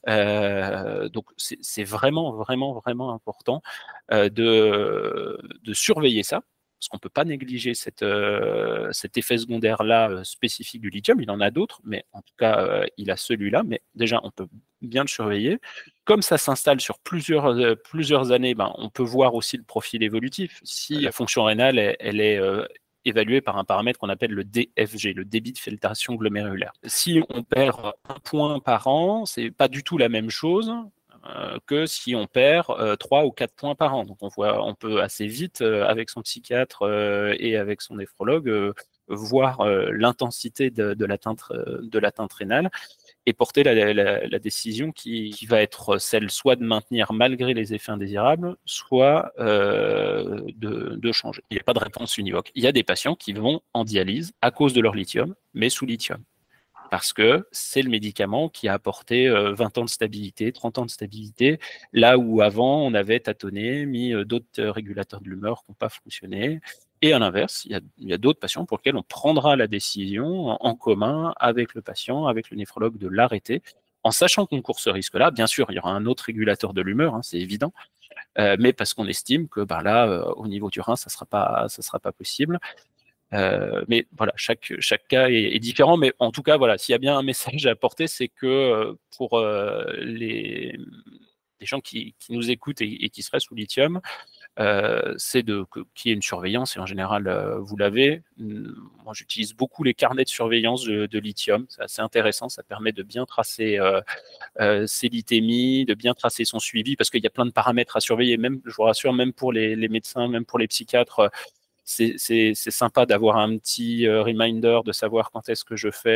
Euh, donc, c'est vraiment, vraiment, vraiment important euh, de, de surveiller ça, parce qu'on ne peut pas négliger cette, euh, cet effet secondaire-là euh, spécifique du lithium. Il en a d'autres, mais en tout cas, euh, il a celui-là. Mais déjà, on peut bien le surveiller. Comme ça s'installe sur plusieurs, euh, plusieurs années, ben, on peut voir aussi le profil évolutif. Si la fonction rénale, elle, elle est euh, évaluée par un paramètre qu'on appelle le D F G, le débit de filtration glomérulaire. Si on perd un point par an, c'est pas du tout la même chose euh, que si on perd euh, trois ou quatre points par an. Donc on voit, on peut assez vite, euh, avec son psychiatre euh, et avec son néphrologue, euh, voir euh, l'intensité de, de l'atteinte euh, de l'atteinte rénale et porter la, la, la décision qui, qui va être celle soit de maintenir malgré les effets indésirables, soit euh, de, de changer. Il n'y a pas de réponse univoque. Il y a des patients qui vont en dialyse à cause de leur lithium, mais sous lithium. Parce que c'est le médicament qui a apporté euh, vingt ans de stabilité, trente ans de stabilité, là où avant on avait tâtonné, mis euh, d'autres régulateurs de l'humeur qui n'ont pas fonctionné. Et à l'inverse, il y a, il y a d'autres patients pour lesquels on prendra la décision en, en commun avec le patient, avec le néphrologue, de l'arrêter, en sachant qu'on court ce risque-là. Bien sûr, il y aura un autre régulateur de l'humeur, hein, c'est évident, euh, mais parce qu'on estime que bah, là, euh, au niveau du rein, ça ne sera pas, ça sera pas possible. Euh, mais voilà, chaque, chaque cas est, est différent. Mais en tout cas, voilà, s'il y a bien un message à apporter, c'est que euh, pour euh, les, les gens qui, qui nous écoutent et, et qui seraient sous lithium, euh, c'est de qu'il y ait une surveillance. Et en général, euh, vous l'avez. Moi, j'utilise beaucoup les carnets de surveillance de, de lithium. C'est assez intéressant. Ça permet de bien tracer euh, euh, ses lithémies, de bien tracer son suivi, parce qu'il y a plein de paramètres à surveiller. Même, je vous rassure, même pour les, les médecins, même pour les psychiatres. C'est, c'est, c'est sympa d'avoir un petit euh, reminder de savoir quand est-ce que je fais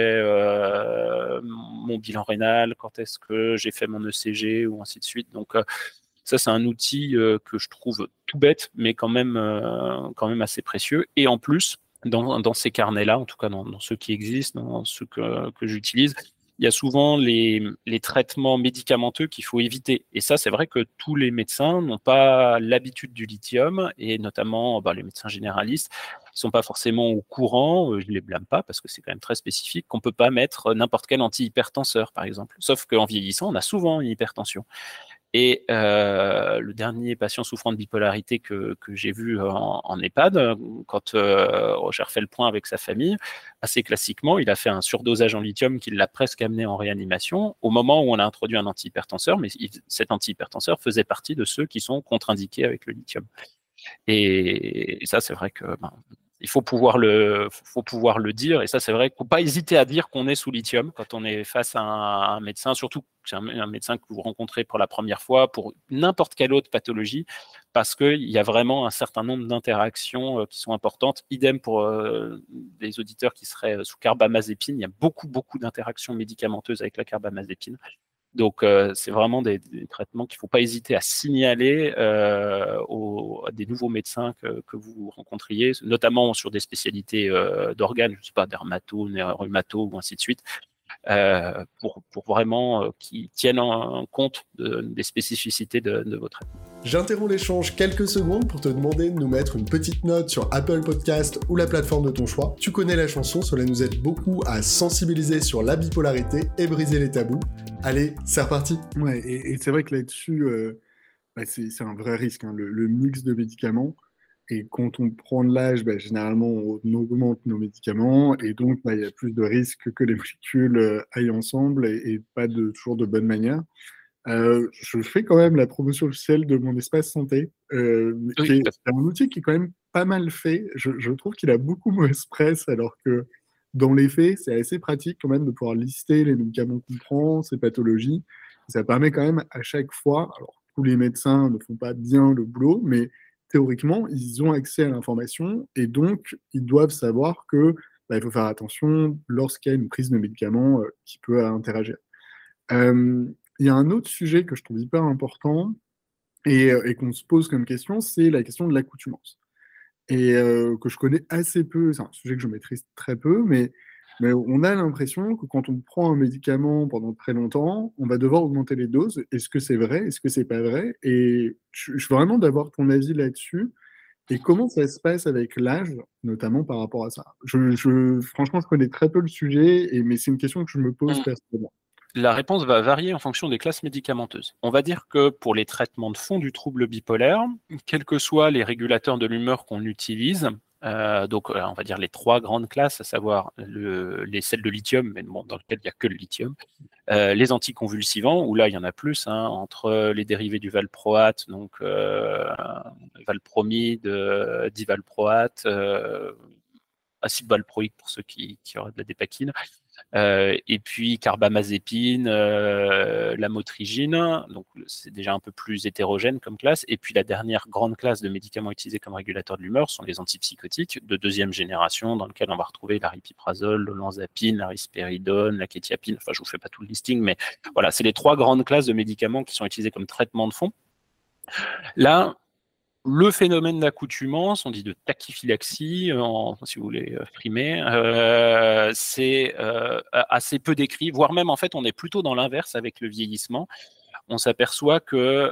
euh, mon bilan rénal, quand est-ce que j'ai fait mon E C G ou ainsi de suite. Donc euh, ça, c'est un outil euh, que je trouve tout bête, mais quand même, euh, quand même assez précieux. Et en plus, dans, dans ces carnets-là, en tout cas dans, dans ceux qui existent, dans ceux que, que j'utilise, il y a souvent les, les traitements médicamenteux qu'il faut éviter. Et ça, c'est vrai que tous les médecins n'ont pas l'habitude du lithium, et notamment bah, les médecins généralistes ne sont pas forcément au courant, je ne les blâme pas parce que c'est quand même très spécifique, qu'on ne peut pas mettre n'importe quel antihypertenseur, par exemple. Sauf qu'en vieillissant, on a souvent une hypertension. Et euh, le dernier patient souffrant de bipolarité que, que j'ai vu en, en EHPAD, quand euh, j'ai refait le point avec sa famille, assez classiquement, il a fait un surdosage en lithium qui l'a presque amené en réanimation au moment où on a introduit un antihypertenseur, mais il, cet antihypertenseur faisait partie de ceux qui sont contre-indiqués avec le lithium. Et, et ça, c'est vrai que ben, il faut pouvoir le, faut pouvoir le dire. Et ça, c'est vrai qu'il ne faut pas hésiter à dire qu'on est sous lithium quand on est face à un, un médecin, surtout c'est un, un médecin que vous rencontrez pour la première fois pour n'importe quelle autre pathologie, parce qu'il y a vraiment un certain nombre d'interactions euh, qui sont importantes. Idem pour euh, des auditeurs qui seraient sous carbamazépine. Il y a beaucoup, beaucoup d'interactions médicamenteuses avec la carbamazépine. Donc, euh, c'est vraiment des, des traitements qu'il ne faut pas hésiter à signaler euh, aux, à des nouveaux médecins que, que vous rencontriez, notamment sur des spécialités euh, d'organes, je ne sais pas, dermato, rhumato ou ainsi de suite, euh, pour, pour vraiment euh, qu'ils tiennent en compte de, des spécificités de, de vos traitements. J'interromps l'échange quelques secondes pour te demander de nous mettre une petite note sur Apple Podcast ou la plateforme de ton choix. Tu connais la chanson, cela nous aide beaucoup à sensibiliser sur la bipolarité et briser les tabous. Allez, c'est reparti. Ouais, et, et c'est vrai que là-dessus, euh, bah c'est, c'est un vrai risque, hein, le, le mix de médicaments. Et quand on prend de l'âge, bah, généralement, on augmente nos médicaments, et donc bah, il y a plus de risques que les molécules euh, aillent ensemble, et, et pas de, toujours de bonne manière. Euh, je fais quand même la promotion officielle de mon espace santé, euh, Oui, qui est un outil qui est quand même pas mal fait. Je, je trouve qu'il a beaucoup mauvaise presse, alors que dans les faits, c'est assez pratique quand même de pouvoir lister les médicaments qu'on prend, ces pathologies. Ça permet quand même à chaque fois, alors tous les médecins ne font pas bien le boulot, mais théoriquement, ils ont accès à l'information, et donc ils doivent savoir que bah, il faut faire attention lorsqu'il y a une prise de médicaments euh, qui peut interagir. Euh, il y a un autre sujet que je trouve hyper important et, euh, et qu'on se pose comme question, c'est la question de l'accoutumance. Et euh, que je connais assez peu, c'est un sujet que je maîtrise très peu, mais, mais on a l'impression que quand on prend un médicament pendant très longtemps, on va devoir augmenter les doses. Est-ce que c'est vrai? Est-ce que c'est pas vrai? Et je, je veux vraiment d'avoir ton avis là-dessus. Et comment ça se passe avec l'âge, notamment par rapport à ça? Je, je, franchement, je connais très peu le sujet, et, mais c'est une question que je me pose personnellement. La réponse va varier en fonction des classes médicamenteuses. On va dire que pour les traitements de fond du trouble bipolaire, quels que soient les régulateurs de l'humeur qu'on utilise, Euh, donc, euh, on va dire les trois grandes classes, à savoir le, les celles de lithium, mais bon, dans lequel il n'y a que le lithium. Euh, les anticonvulsivants, où là, il y en a plus, hein, entre les dérivés du valproate, donc euh, valpromide, euh, divalproate, euh, acide valproïque pour ceux qui, qui auraient de la dépakine, euh, et puis carbamazépine, euh, lamotrigine, donc c'est déjà un peu plus hétérogène comme classe, et puis la dernière grande classe de médicaments utilisés comme régulateurs de l'humeur sont les antipsychotiques de deuxième génération, dans lequel on va retrouver l'aripiprazole, l'olanzapine, la risperidone, la kétiapine, enfin je vous fais pas tout le listing, mais voilà, c'est les trois grandes classes de médicaments qui sont utilisés comme traitement de fond. Là, le phénomène d'accoutumance, on dit de tachyphylaxie, en, si vous voulez frimer, euh, c'est euh, assez peu décrit, voire même en fait on est plutôt dans l'inverse avec le vieillissement. On s'aperçoit que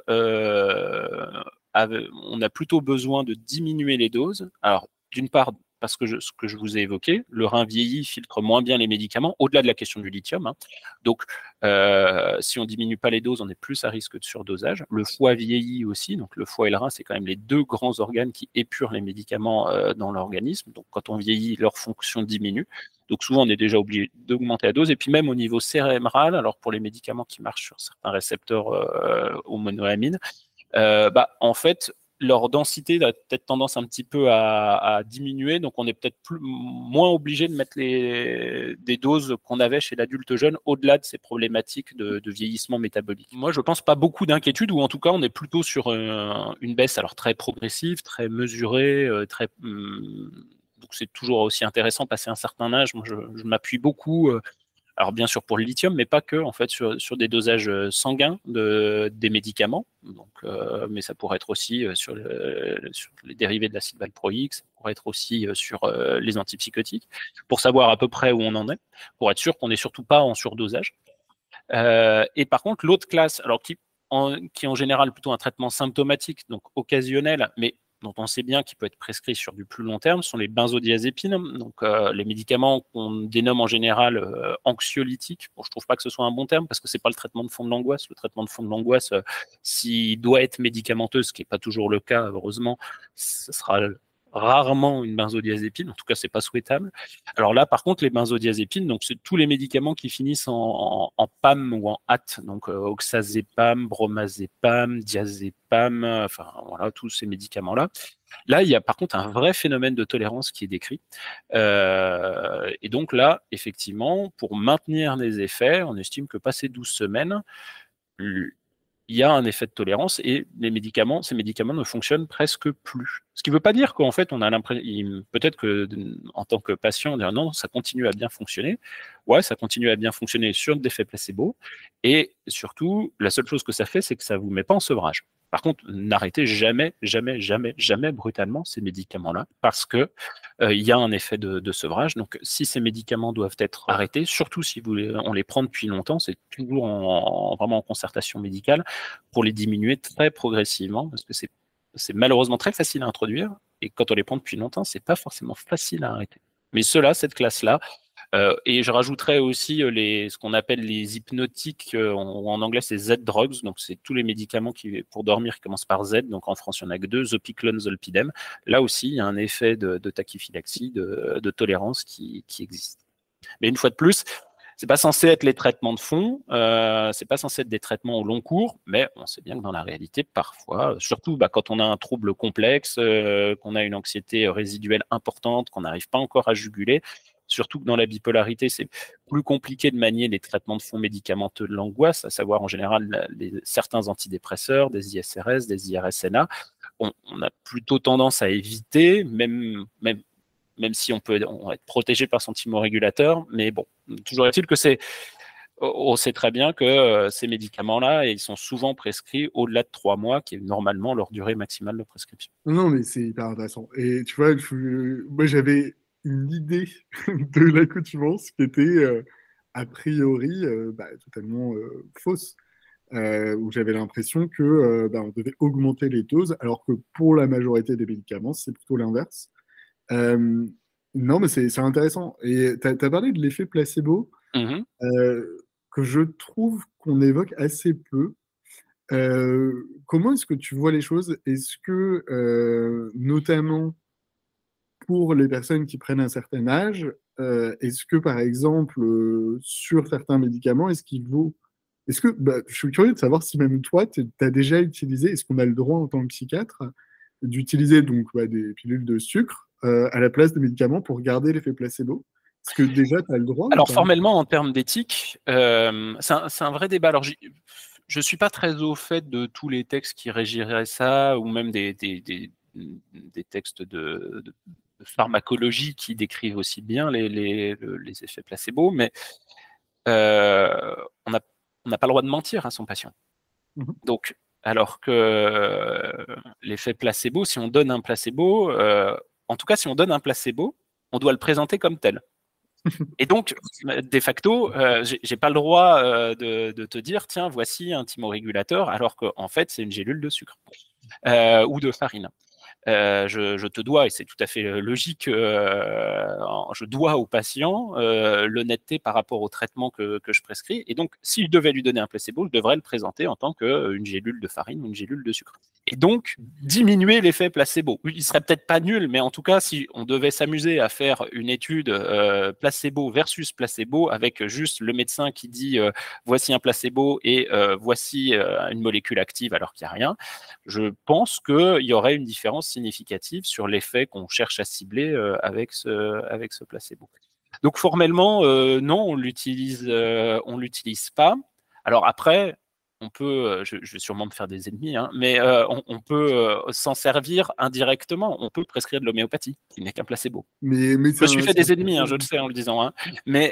euh, on a plutôt besoin de diminuer les doses. Alors d'une part parce que je, ce que je vous ai évoqué, le rein vieillit, filtre moins bien les médicaments, au-delà de la question du lithium. Hein. Donc, euh, si on diminue pas les doses, on est plus à risque de surdosage. Le foie vieillit aussi, donc le foie et le rein, c'est quand même les deux grands organes qui épurent les médicaments euh, dans l'organisme. Donc, quand on vieillit, leur fonction diminue. Donc, souvent, on est déjà obligé d'augmenter la dose. Et puis, même au niveau cérébral, alors pour les médicaments qui marchent sur certains récepteurs euh, aux monoamines, euh, bah, en fait, leur densité a peut-être tendance un petit peu à, à diminuer, donc on est peut-être plus, moins obligé de mettre les, des doses qu'on avait chez l'adulte jeune au-delà de ces problématiques de, de vieillissement métabolique. Moi, je pense pas beaucoup d'inquiétude, ou en tout cas, on est plutôt sur euh, une baisse alors très progressive, très mesurée, euh, très... Hum, donc c'est toujours aussi intéressant passer un certain âge. Moi, je, je m'appuie beaucoup... Euh, alors bien sûr pour le lithium, mais pas que, en fait, sur, sur des dosages sanguins de, des médicaments. Donc, euh, mais ça pourrait être aussi sur, le, sur les dérivés de l'acide valproïque, ça pourrait être aussi sur euh, les antipsychotiques, pour savoir à peu près où on en est, pour être sûr qu'on n'est surtout pas en surdosage. Euh, et par contre, l'autre classe, alors qui en, qui est en général plutôt un traitement symptomatique, donc occasionnel, mais dont on sait bien qu'il peut être prescrit sur du plus long terme, sont les benzodiazépines, donc euh, les médicaments qu'on dénomme en général euh, anxiolytiques. Bon, je trouve pas que ce soit un bon terme parce que c'est pas le traitement de fond de l'angoisse. Le traitement de fond de l'angoisse, euh, s'il doit être médicamenteux, ce qui n'est pas toujours le cas, heureusement, ce sera rarement une benzodiazépine, en tout cas c'est pas souhaitable. Alors là par contre les benzodiazépines, donc c'est tous les médicaments qui finissent en, en, en P A M ou en A T, donc euh, oxazépam, bromazépam, diazépam, enfin voilà tous ces médicaments là. Là il y a par contre un vrai phénomène de tolérance qui est décrit, euh, et donc là effectivement pour maintenir les effets, on estime que passé douze semaines, il y a un effet de tolérance et les médicaments, ces médicaments ne fonctionnent presque plus. Ce qui ne veut pas dire qu'en fait, on a l'impression, peut-être que en tant que patient, on dit non, ça continue à bien fonctionner. Ouais, ça continue à bien fonctionner sur l'effet placebo. Et surtout, la seule chose que ça fait, c'est que ça ne vous met pas en sevrage. Par contre, n'arrêtez jamais, jamais, jamais, jamais brutalement ces médicaments-là parce qu'il euh, y a un effet de, de sevrage. Donc, si ces médicaments doivent être arrêtés, surtout si vous les, on les prend depuis longtemps, c'est toujours en, en, vraiment en concertation médicale pour les diminuer très progressivement parce que c'est, c'est malheureusement très facile à introduire et quand on les prend depuis longtemps, c'est pas forcément facile à arrêter. Mais ceux-là, cette classe-là, Euh, et je rajouterais aussi les, ce qu'on appelle les hypnotiques, euh, en, en anglais c'est Z-drugs, donc c'est tous les médicaments qui, pour dormir qui commencent par Z, donc en France il n'y en a que deux, zopiclone, zolpidem. Là aussi il y a un effet de, de tachyphylaxie, de, de tolérance qui, qui existe. Mais une fois de plus, c'est pas censé être les traitements de fond, euh, c'est pas censé être des traitements au long cours, mais on sait bien que dans la réalité, parfois, surtout bah, quand on a un trouble complexe, euh, qu'on a une anxiété résiduelle importante, qu'on n'arrive pas encore à juguler, surtout que dans la bipolarité, c'est plus compliqué de manier les traitements de fond médicamenteux de l'angoisse, à savoir en général les, certains antidépresseurs, des I S R S, des I R S N A. On, on a plutôt tendance à éviter, même, même, même si on peut on va être protégé par son thymorégulateur, mais bon, toujours est-il que c'est on sait très bien que euh, ces médicaments-là, ils sont souvent prescrits au-delà de trois mois, qui est normalement leur durée maximale de prescription. Non, mais c'est hyper intéressant. Et tu vois, je, moi j'avais une idée de l'accoutumance qui était euh, a priori euh, bah, totalement euh, fausse, euh, où j'avais l'impression que euh, bah, on devait augmenter les doses, alors que pour la majorité des médicaments, c'est plutôt l'inverse. Euh, non, mais c'est c'est intéressant. Et tu as parlé de l'effet placebo, Mm-hmm. euh, que je trouve qu'on évoque assez peu. Euh, comment est-ce que tu vois les choses? Est-ce que, euh, notamment pour les personnes qui prennent un certain âge, euh, est-ce que, par exemple, euh, sur certains médicaments, est-ce qu'il vaut... Est-ce que, bah, je suis curieux de savoir si même toi, tu as déjà utilisé, est-ce qu'on a le droit en tant que psychiatre d'utiliser donc bah, des pilules de sucre euh, à la place des médicaments pour garder l'effet placebo? Est-ce que déjà, tu as le droit? Alors, formellement, en termes d'éthique, euh, c'est un, un vrai débat. Alors, je ne suis pas très au fait de tous les textes qui régiraient ça, ou même des, des, des, des textes de, de, de pharmacologie qui décrivent aussi bien les, les, les effets placebo, mais euh, on n'a on n'a pas le droit de mentir à son patient. Mmh. Donc, alors que euh, l'effet placebo, si on donne un placebo, euh, en tout cas, si on donne un placebo, on doit le présenter comme tel. Et donc, de facto, euh, j'ai pas le droit euh, de, de te dire, tiens, voici un thymorégulateur, alors qu'en fait, c'est une gélule de sucre euh, ou de farine. Euh, je, je te dois, et c'est tout à fait logique, euh, je dois au patient euh, l'honnêteté par rapport au traitement que, que je prescris. Et donc, si je devais lui donner un placebo, je devrais le présenter en tant qu'une gélule de farine ou une gélule de sucre. Et donc, diminuer l'effet placebo. Il serait peut-être pas nul, mais en tout cas, si on devait s'amuser à faire une étude euh, placebo versus placebo, avec juste le médecin qui dit euh, voici un placebo et euh, voici euh, une molécule active alors qu'il n'y a rien, je pense qu'il y aurait une différence significative sur l'effet qu'on cherche à cibler euh, avec, ce, avec ce placebo. Donc formellement, euh, non, on l'utilise, euh, on l'utilise pas. Alors après, on peut, je, je vais sûrement me faire des ennemis, hein, mais euh, on, on peut euh, s'en servir indirectement. On peut prescrire de l'homéopathie, qui n'est qu'un placebo. Mais, mais je me suis fait des ennemis, hein, je le sais en le disant, hein, mais,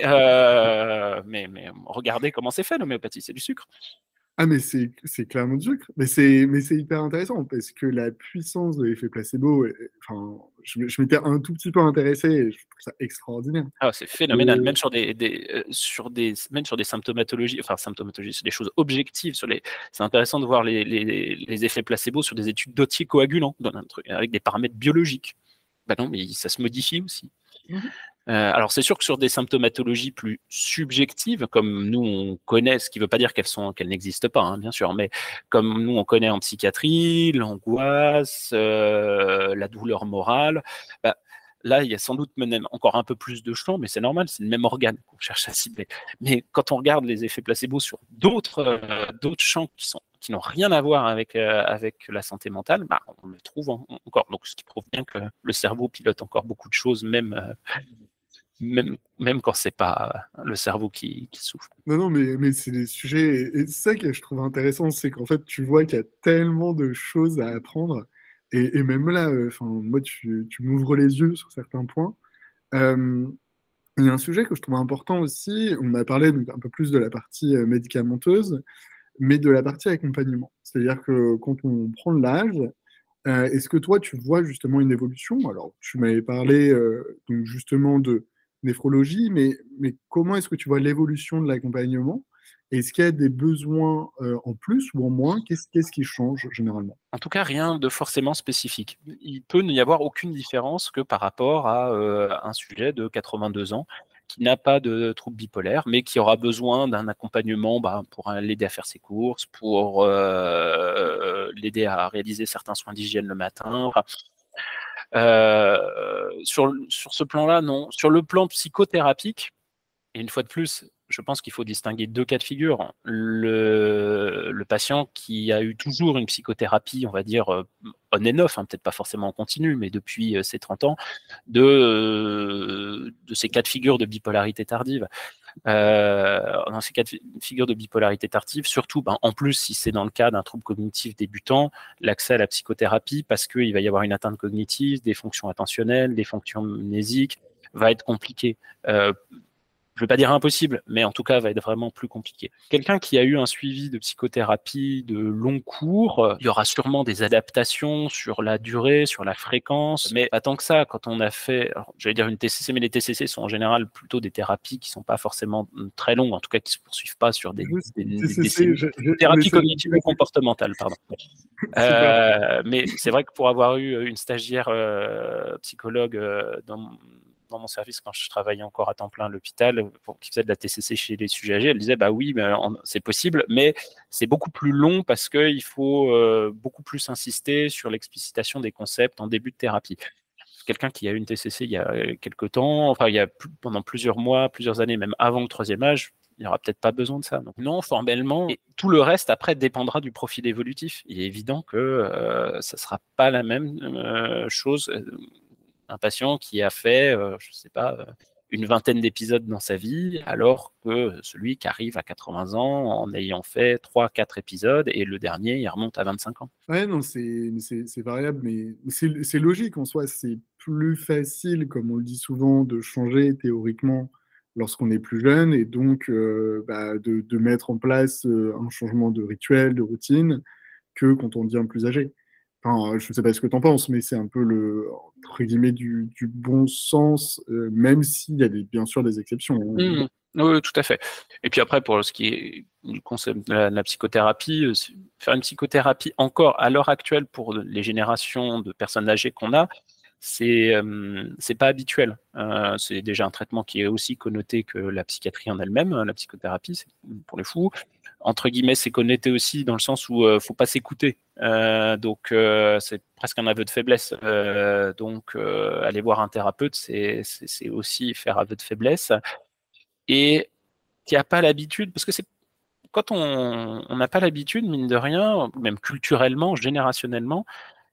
euh, mais, mais regardez comment c'est fait l'homéopathie, c'est du sucre. Ah, mais c'est clairement du sucre. Mais c'est hyper intéressant parce que la puissance de l'effet placebo, enfin, je, je m'étais un tout petit peu intéressé et je trouve ça extraordinaire. Ah, c'est phénoménal, et... même, sur des, des, euh, sur des, même sur des symptomatologies, enfin symptomatologies, sur des choses objectives. C'est intéressant de voir les, les, les effets placebo sur des études d'anticoagulants, avec des paramètres biologiques. Ben non, mais ça se modifie aussi. Mmh. Euh, alors c'est sûr que sur des symptomatologies plus subjectives, comme nous on connaît, ce qui ne veut pas dire qu'elles sont qu'elles n'existent pas, hein, bien sûr, mais comme nous on connaît en psychiatrie, l'angoisse, euh, la douleur morale, bah, là il y a sans doute même encore un peu plus de champs, mais c'est normal, c'est le même organe qu'on cherche à cibler. Mais quand on regarde les effets placebo sur d'autres euh, d'autres champs qui sont qui n'ont rien à voir avec, euh, avec la santé mentale, bah, on le trouve en, encore. Donc, ce qui prouve bien que le cerveau pilote encore beaucoup de choses, même, euh, même, même quand ce n'est pas le cerveau qui, qui souffre. Non, non, mais, mais c'est des sujets... Et c'est ça que je trouve intéressant, c'est qu'en fait, tu vois qu'il y a tellement de choses à apprendre. Et, et même là, euh, moi, tu, tu m'ouvres les yeux sur certains points. Euh, il y a un sujet que je trouve important aussi. On a parlé donc, un peu plus de la partie euh, médicamenteuse, mais de la partie accompagnement. C'est-à-dire que quand on prend de l'âge, euh, est-ce que toi, tu vois justement une évolution? Alors, tu m'avais parlé euh, donc justement de néphrologie, mais, mais comment est-ce que tu vois l'évolution de l'accompagnement? Est-ce qu'il y a des besoins euh, en plus ou en moins? Qu'est-ce qu'est-ce qui change généralement? En tout cas, rien de forcément spécifique. Il peut n'y avoir aucune différence que par rapport à euh, un sujet de quatre-vingt-deux ans qui n'a pas de trouble bipolaire, mais qui aura besoin d'un accompagnement bah, pour l'aider à faire ses courses, pour euh, l'aider à réaliser certains soins d'hygiène le matin. Euh, sur, sur ce plan-là, non. Sur le plan psychothérapique, et une fois de plus, je pense qu'il faut distinguer deux cas de figure. Le, le patient qui a eu toujours une psychothérapie, on va dire, on and off, hein, peut-être pas forcément en continu, mais depuis ses trente ans, de, de ces cas de figure de bipolarité tardive. Euh, dans ces cas de figure de bipolarité tardive, surtout, ben, en plus, si c'est dans le cas d'un trouble cognitif débutant, l'accès à la psychothérapie, parce qu'il va y avoir une atteinte cognitive, des fonctions attentionnelles, des fonctions mnésiques, va être compliqué. Euh, je ne veux pas dire impossible, mais en tout cas, va être vraiment plus compliqué. Quelqu'un qui a eu un suivi de psychothérapie de long cours, il y aura sûrement des adaptations sur la durée, sur la fréquence, mais pas tant que ça. Quand on a fait, j'allais dire une T C C, mais les T C C sont en général plutôt des thérapies qui ne sont pas forcément très longues, en tout cas qui ne se poursuivent pas sur des, des, des, des, des, des thérapies cognitives et comportementales. Pardon. euh, mais c'est vrai que pour avoir eu une stagiaire euh, psychologue euh, dans dans mon service, quand je travaillais encore à temps plein à l'hôpital, qui faisait de la T C C chez les sujets âgés, elle disait bah oui, c'est possible, mais c'est beaucoup plus long parce qu'il faut euh, beaucoup plus insister sur l'explicitation des concepts en début de thérapie. quelqu'un qui a eu une T C C il y a quelque temps, enfin il y a plus, pendant plusieurs mois, plusieurs années, même avant le troisième âge, il n'y aura peut-être pas besoin de ça. Donc non, formellement, et tout le reste après dépendra du profil évolutif. Il est évident que euh, ça ne sera pas la même euh, chose. Un patient qui a fait, euh, je ne sais pas, euh, une vingtaine d'épisodes dans sa vie, alors que celui qui arrive à quatre-vingts ans en ayant fait trois quatre épisodes, et le dernier, il remonte à vingt-cinq ans. Ouais, non, c'est, c'est, c'est variable, mais c'est, c'est logique en soi. C'est plus facile, comme on le dit souvent, de changer théoriquement lorsqu'on est plus jeune, et donc euh, bah, de, de mettre en place euh, un changement de rituel, de routine, que quand on devient plus âgé. Enfin, je ne sais pas ce que tu en penses, mais c'est un peu le, entre guillemets, du, du bon sens, euh, même s'il y a des, bien sûr des exceptions. Mmh. Oui, tout à fait. Et puis après, pour ce qui est du concept de la, de la psychothérapie, euh, faire une psychothérapie encore à l'heure actuelle pour les générations de personnes âgées qu'on a, c'est euh, c'est pas habituel. Euh, c'est déjà un traitement qui est aussi connoté que la psychiatrie en elle-même, la psychothérapie, c'est pour les fous. Entre guillemets, c'est connoté aussi dans le sens où euh, faut pas s'écouter. Euh, donc euh, c'est presque un aveu de faiblesse. Euh, donc euh, aller voir un thérapeute, c'est c'est c'est aussi faire aveu de faiblesse. Et qui n'a pas l'habitude, parce que c'est quand on n'a pas l'habitude, mine de rien, même culturellement, générationnellement,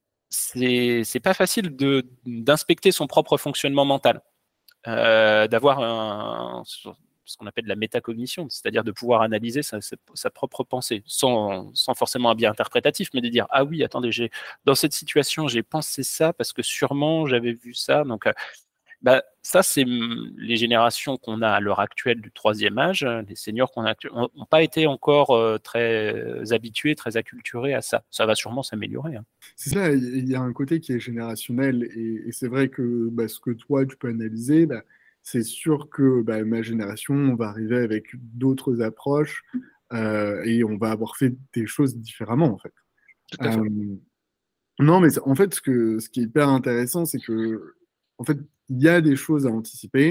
c'est c'est pas facile de d'inspecter son propre fonctionnement mental, euh, d'avoir un, ce qu'on appelle la métacognition, c'est-à-dire de pouvoir analyser sa, sa, sa propre pensée, sans, sans forcément un biais interprétatif, mais de dire ah oui, attendez, j'ai dans cette situation j'ai pensé ça parce que sûrement j'avais vu ça, donc euh, bah, ça, c'est les générations qu'on a à l'heure actuelle du troisième âge, les seniors qu'on a n'ont pas été encore euh, très habitués, très acculturés à ça. Ça va sûrement s'améliorer. Hein. C'est ça, il y a un côté qui est générationnel, et, et c'est vrai que bah, ce que toi, tu peux analyser, bah, c'est sûr que bah, ma génération, on va arriver avec d'autres approches euh, et on va avoir fait des choses différemment, en fait. Tout à fait. Euh, non, mais en fait, ce, que, ce qui est hyper intéressant, c'est que en fait, il y a des choses à anticiper.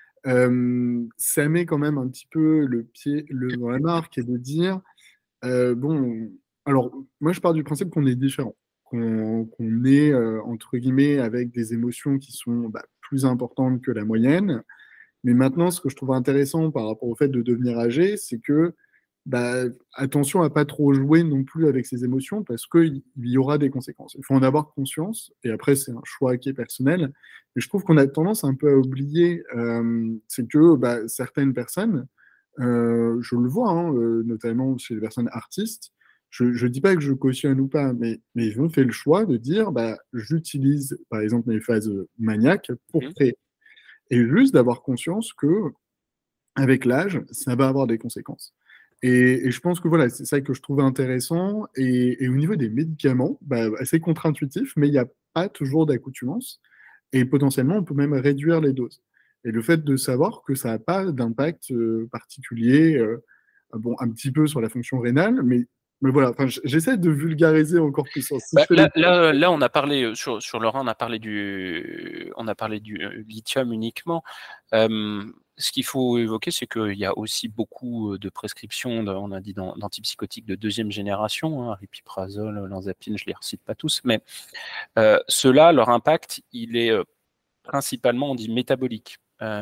Euh, ça met quand même un petit peu le pied le, dans la marque, et de dire, euh, bon, alors moi je pars du principe qu'on est différent, qu'on qu'on est, euh, entre guillemets, avec des émotions qui sont bah, plus importantes que la moyenne. Mais maintenant, ce que je trouve intéressant par rapport au fait de devenir âgé, c'est que bah, attention à pas trop jouer non plus avec ses émotions, parce qu'il y aura des conséquences. Il faut en avoir conscience, et après c'est un choix qui est personnel. Mais je trouve qu'on a tendance un peu à oublier, euh, c'est que bah, certaines personnes, euh, je le vois, hein, euh, notamment chez les personnes artistes, je ne dis pas que je cautionne ou pas, mais, mais ils ont fait le choix de dire bah, j'utilise par exemple mes phases maniaques pour Mmh. créer. Et juste d'avoir conscience que avec l'âge, ça va avoir des conséquences. Et, et je pense que voilà, c'est ça que je trouvais intéressant. Et, et au niveau des médicaments, bah, assez contre-intuitif, mais il n'y a pas toujours d'accoutumance. Et potentiellement, on peut même réduire les doses. Et le fait de savoir que ça n'a pas d'impact euh, particulier, euh, bon, un petit peu sur la fonction rénale, mais, mais voilà, enfin, j'essaie de vulgariser encore plus. Si bah, je là, les... là, là, on a parlé sur, sur le rein, on a parlé du, on a parlé du lithium uniquement. Euh, ce qu'il faut évoquer, c'est qu'il y a aussi beaucoup de prescriptions, de, on a dit, d'antipsychotiques de deuxième génération, hein, ripiprazole, olanzapine, je ne les recite pas tous, mais euh, ceux-là, leur impact, il est euh, principalement, on dit, métabolique.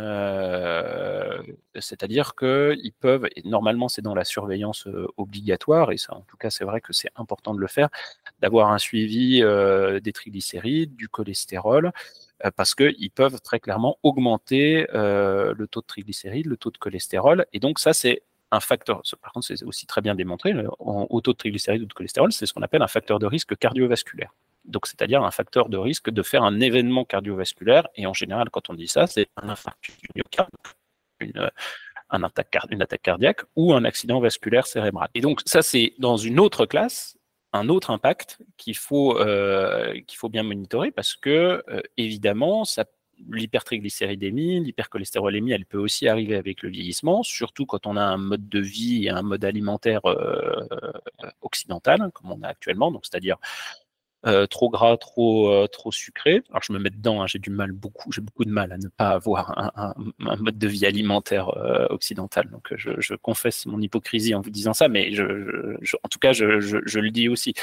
Euh, c'est-à-dire qu'ils peuvent, et normalement c'est dans la surveillance euh, obligatoire, et ça en tout cas c'est vrai que c'est important de le faire, d'avoir un suivi euh, des triglycérides, du cholestérol, euh, parce qu'ils peuvent très clairement augmenter euh, le taux de triglycérides, le taux de cholestérol, et donc ça c'est un facteur, par contre c'est aussi très bien démontré, en haut taux de triglycérides ou de cholestérol, c'est ce qu'on appelle un facteur de risque cardiovasculaire. Donc, c'est-à-dire un facteur de risque de faire un événement cardiovasculaire. Et en général, quand on dit ça, c'est un infarctus du myocarde, une, un attaque, une attaque cardiaque ou un accident vasculaire cérébral. Et donc, ça, c'est dans une autre classe, un autre impact qu'il faut, euh, qu'il faut bien monitorer parce que, euh, évidemment, ça l'hypertriglycéridémie, l'hypercholestérolémie, elle peut aussi arriver avec le vieillissement, surtout quand on a un mode de vie et un mode alimentaire euh, occidental, comme on a actuellement, donc c'est-à-dire Euh, trop gras, trop, euh, trop sucré. Alors je me mets dedans, hein, j'ai du mal beaucoup, j'ai beaucoup de mal à ne pas avoir un, un, un mode de vie alimentaire euh, occidental. Donc je, je confesse mon hypocrisie en vous disant ça, mais je, je, en tout cas je, je, je le dis aussi.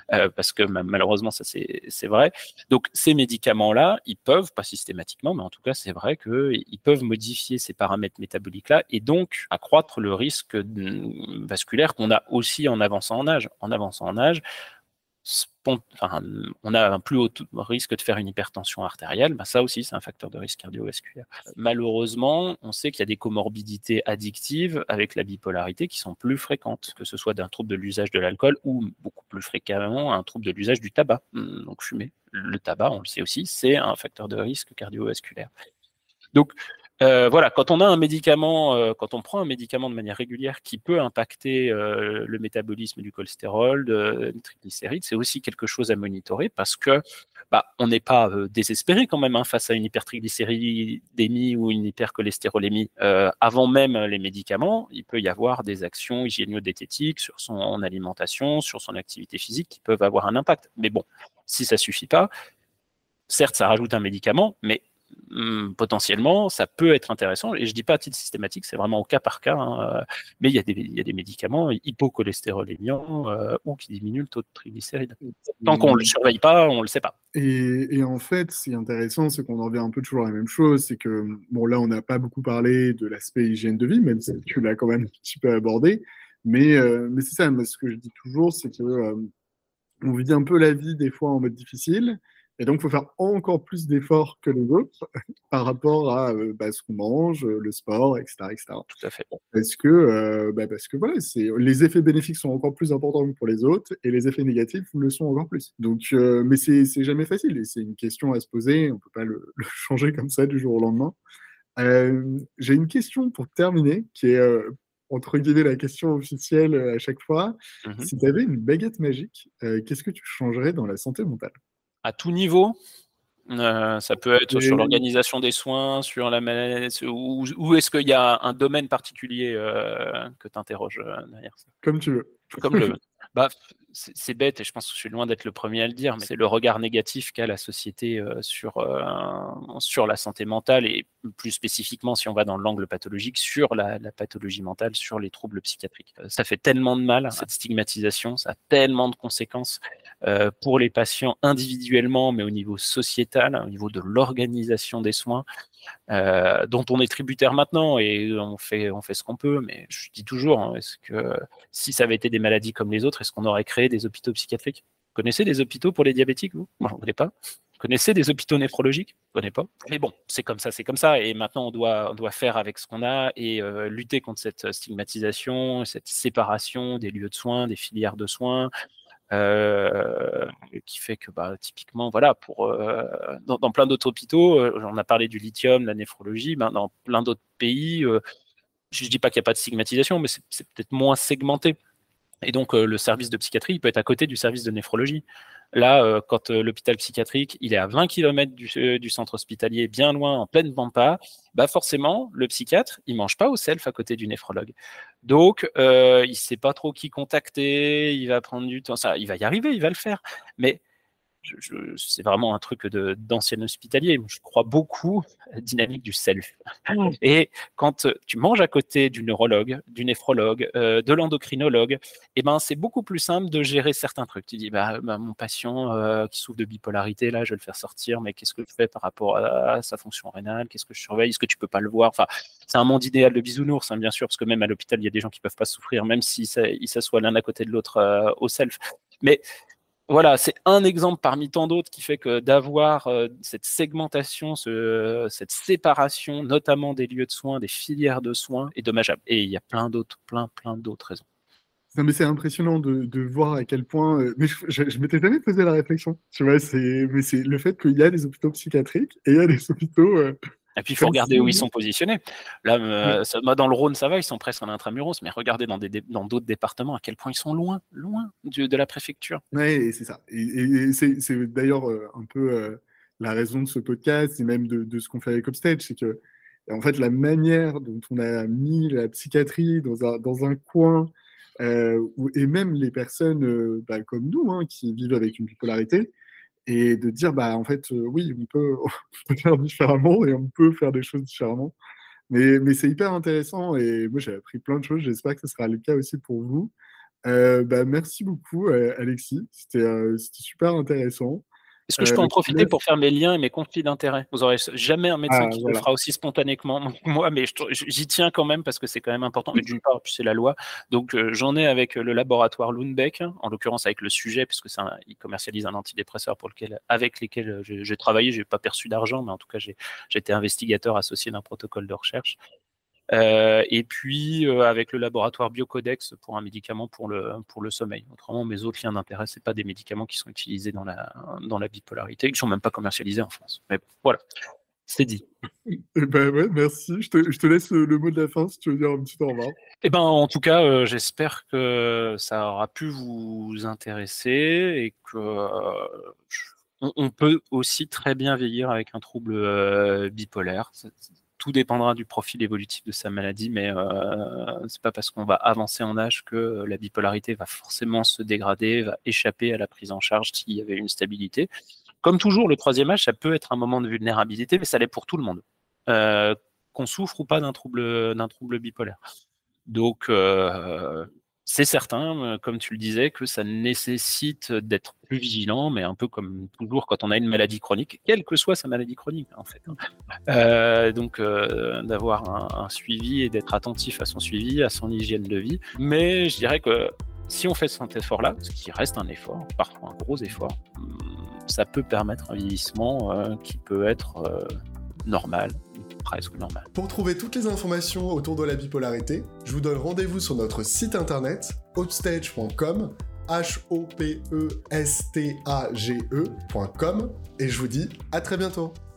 euh, parce que malheureusement, ça c'est, c'est vrai. Donc ces médicaments-là, ils peuvent, pas systématiquement, mais en tout cas, c'est vrai qu'ils peuvent modifier ces paramètres métaboliques-là et donc accroître le risque vasculaire qu'on a aussi en avançant en âge. En avançant en âge, Spont... Enfin, on a un plus haut risque de faire une hypertension artérielle, ben ça aussi c'est un facteur de risque cardiovasculaire. Malheureusement, on sait qu'il y a des comorbidités addictives avec la bipolarité qui sont plus fréquentes, que ce soit d'un trouble de l'usage de l'alcool ou beaucoup plus fréquemment un trouble de l'usage du tabac, donc fumer. Le tabac, on le sait aussi, c'est un facteur de risque cardiovasculaire. Donc Euh, voilà, quand on a un médicament, euh, quand on prend un médicament de manière régulière qui peut impacter euh, le métabolisme du cholestérol, de, des triglycérides, c'est aussi quelque chose à monitorer parce que bah, on n'est pas euh, désespéré quand même hein, face à une hypertriglycéridémie ou une hypercholestérolémie. Euh, avant même les médicaments, il peut y avoir des actions hygiéno-diététiques sur son alimentation, sur son activité physique qui peuvent avoir un impact. Mais bon, si ça suffit pas, certes, ça rajoute un médicament, mais Hum, potentiellement, ça peut être intéressant. Et je ne dis pas à titre systématique, c'est vraiment au cas par cas. Hein, mais il y, il y a des médicaments hypocholestérolémiants euh, ou qui diminuent le taux de triglycérides. Tant qu'on ne le surveille pas, on ne le sait pas. Et, et en fait, ce qui est intéressant, c'est qu'on en revient un peu toujours à la même chose. C'est que, bon, là, on n'a pas beaucoup parlé de l'aspect hygiène de vie, même si tu l'as quand même un petit peu abordé. Mais, euh, mais c'est ça, moi, ce que je dis toujours, c'est que euh, on vit un peu la vie des fois en mode difficile. Et donc, il faut faire encore plus d'efforts que les autres par rapport à euh, bah, ce qu'on mange, le sport, et cetera, et cetera. Tout à fait. Parce que, euh, bah, parce que voilà, c'est, les effets bénéfiques sont encore plus importants que pour les autres et les effets négatifs le sont encore plus. Donc, euh, mais c'est, c'est jamais facile et c'est une question à se poser. On ne peut pas le, le changer comme ça du jour au lendemain. Euh, j'ai une question pour terminer qui est, euh, entre guillemets, la question officielle à chaque fois. Mm-hmm. Si tu avais une baguette magique, euh, qu'est-ce que tu changerais dans la santé mentale ? À tout niveau, euh, ça peut être et... sur l'organisation des soins, sur la maladie, ou, ou est-ce qu'il y a un domaine particulier euh, que tu interroges euh, derrière ça ? Comme tu veux. Comme je veux. Bah, c'est, c'est bête et je pense que je suis loin d'être le premier à le dire, mais c'est le regard négatif qu'a la société euh, sur, euh, sur la santé mentale et plus spécifiquement, si on va dans l'angle pathologique, sur la, la pathologie mentale, sur les troubles psychiatriques. Ça fait tellement de mal, cette stigmatisation, ça a tellement de conséquences euh, pour les patients individuellement, mais au niveau sociétal, au niveau de l'organisation des soins, euh, dont on est tributaire maintenant et on fait, on fait ce qu'on peut, mais je dis toujours, hein, est-ce que si ça avait été des maladies comme les autres, est-ce qu'on aurait créé des hôpitaux psychiatriques ? Vous connaissez des hôpitaux pour les diabétiques, vous ? Moi, je ne connais pas. Vous connaissez des hôpitaux néphrologiques ? Je ne connais pas. Mais bon, c'est comme ça, c'est comme ça. Et maintenant, on doit, on doit faire avec ce qu'on a et euh, lutter contre cette stigmatisation, cette séparation des lieux de soins, des filières de soins, euh, qui fait que, bah, typiquement, voilà, pour, euh, dans, dans plein d'autres hôpitaux, euh, on a parlé du lithium, de la néphrologie, ben, dans plein d'autres pays, euh, je ne dis pas qu'il n'y a pas de stigmatisation, mais c'est, c'est peut-être moins segmenté. Et donc, euh, le service de psychiatrie, il peut être à côté du service de néphrologie. Là, euh, quand euh, l'hôpital psychiatrique, il est à vingt kilomètres du, euh, du centre hospitalier, bien loin, en pleine pampa, bah forcément, le psychiatre, il ne mange pas au self à côté du néphrologue. Donc, euh, il ne sait pas trop qui contacter, il va prendre du temps. Ça, il va y arriver, il va le faire. Mais Je, je, c'est vraiment un truc de, d'ancien hospitalier. Je crois beaucoup à la dynamique du self. Et quand tu manges à côté du neurologue, du néphrologue, euh, de l'endocrinologue, eh ben, c'est beaucoup plus simple de gérer certains trucs. Tu dis, bah, bah, mon patient euh, qui souffre de bipolarité, là, je vais le faire sortir, mais qu'est-ce que je fais par rapport à, à sa fonction rénale ? Qu'est-ce que je surveille ? Est-ce que tu peux pas le voir ? Enfin, c'est un monde idéal de bisounours, hein, bien sûr, parce que même à l'hôpital, il y a des gens qui peuvent pas souffrir, même s'ils si s'assoient l'un à côté de l'autre euh, au self. Mais voilà, c'est un exemple parmi tant d'autres qui fait que d'avoir euh, cette segmentation, ce, cette séparation, notamment des lieux de soins, des filières de soins, est dommageable. Et il y a plein d'autres, plein, plein d'autres raisons. Non, mais c'est impressionnant de, de voir à quel point. Euh, mais je, je, je m'étais jamais posé la réflexion. Tu vois, c'est, mais c'est le fait qu'il y a des hôpitaux psychiatriques et il y a des hôpitaux. Euh, Et puis, il faut regarder où ils sont positionnés. Là, euh, ça, moi, dans le Rhône, ça va, ils sont presque en intramuros, mais regardez dans, des, dans d'autres départements à quel point ils sont loin, loin de, de la préfecture. Oui, c'est ça. Et, et, et c'est, c'est d'ailleurs euh, un peu euh, la raison de ce podcast et même de, de ce qu'on fait avec Upstage, c'est que, en fait, la manière dont on a mis la psychiatrie dans un, dans un coin, euh, où, et même les personnes euh, bah, comme nous, hein, qui vivent avec une bipolarité, et de dire, bah, en fait, euh, oui, on peut, on peut faire différemment et on peut faire des choses différemment. Mais, mais c'est hyper intéressant et moi, j'ai appris plein de choses. J'espère que ce sera le cas aussi pour vous. Euh, bah, merci beaucoup, euh, Alexis. C'était euh, c'était super intéressant. Est-ce que je Euh, peux en je te profiter laisse- pour faire mes liens et mes conflits d'intérêts? Vous aurez jamais un médecin Ah, qui le voilà. fera aussi spontanément que moi, mais je trou- j'y tiens quand même parce que c'est quand même important. Et d'une part, puis c'est la loi. Donc euh, j'en ai avec le laboratoire Lundbeck, en l'occurrence avec le sujet, puisque c'est un, il commercialise un antidépresseur pour lequel, avec lesquels j'ai j'ai travaillé. J'ai pas perçu d'argent, mais en tout cas j'ai j'ai été investigateur associé d'un protocole de recherche. Euh, et puis euh, avec le laboratoire Biocodex pour un médicament pour le, pour le sommeil. Autrement, mes autres liens d'intérêt, ce pas des médicaments qui sont utilisés dans la, dans la bipolarité, qui ne sont même pas commercialisés en France. Mais voilà, c'est dit. Eh ben, ouais, merci. Je te, je te laisse le, le mot de la fin si tu veux dire un petit au revoir. Eh ben, en tout cas, euh, j'espère que ça aura pu vous intéresser et que euh, on, on peut aussi très bien vieillir avec un trouble euh, bipolaire. C'est, tout dépendra du profil évolutif de sa maladie, mais euh, c'est pas parce qu'on va avancer en âge que la bipolarité va forcément se dégrader, va échapper à la prise en charge s'il y avait une stabilité. Comme toujours, le troisième âge, ça peut être un moment de vulnérabilité, mais ça l'est pour tout le monde, euh, qu'on souffre ou pas d'un trouble, d'un trouble bipolaire. Donc, euh, c'est certain, comme tu le disais, que ça nécessite d'être plus vigilant, mais un peu comme toujours quand on a une maladie chronique, quelle que soit sa maladie chronique, en fait. Euh, donc, euh, d'avoir un, un suivi et d'être attentif à son suivi, à son hygiène de vie. Mais je dirais que si on fait cet effort-là, ce qui reste un effort, parfois un gros effort, ça peut permettre un vieillissement euh, qui peut être euh, normal, presque normal. Pour trouver toutes les informations autour de la bipolarité, je vous donne rendez-vous sur notre site internet hopstage point com, H O P E S T A G E point com, et je vous dis à très bientôt.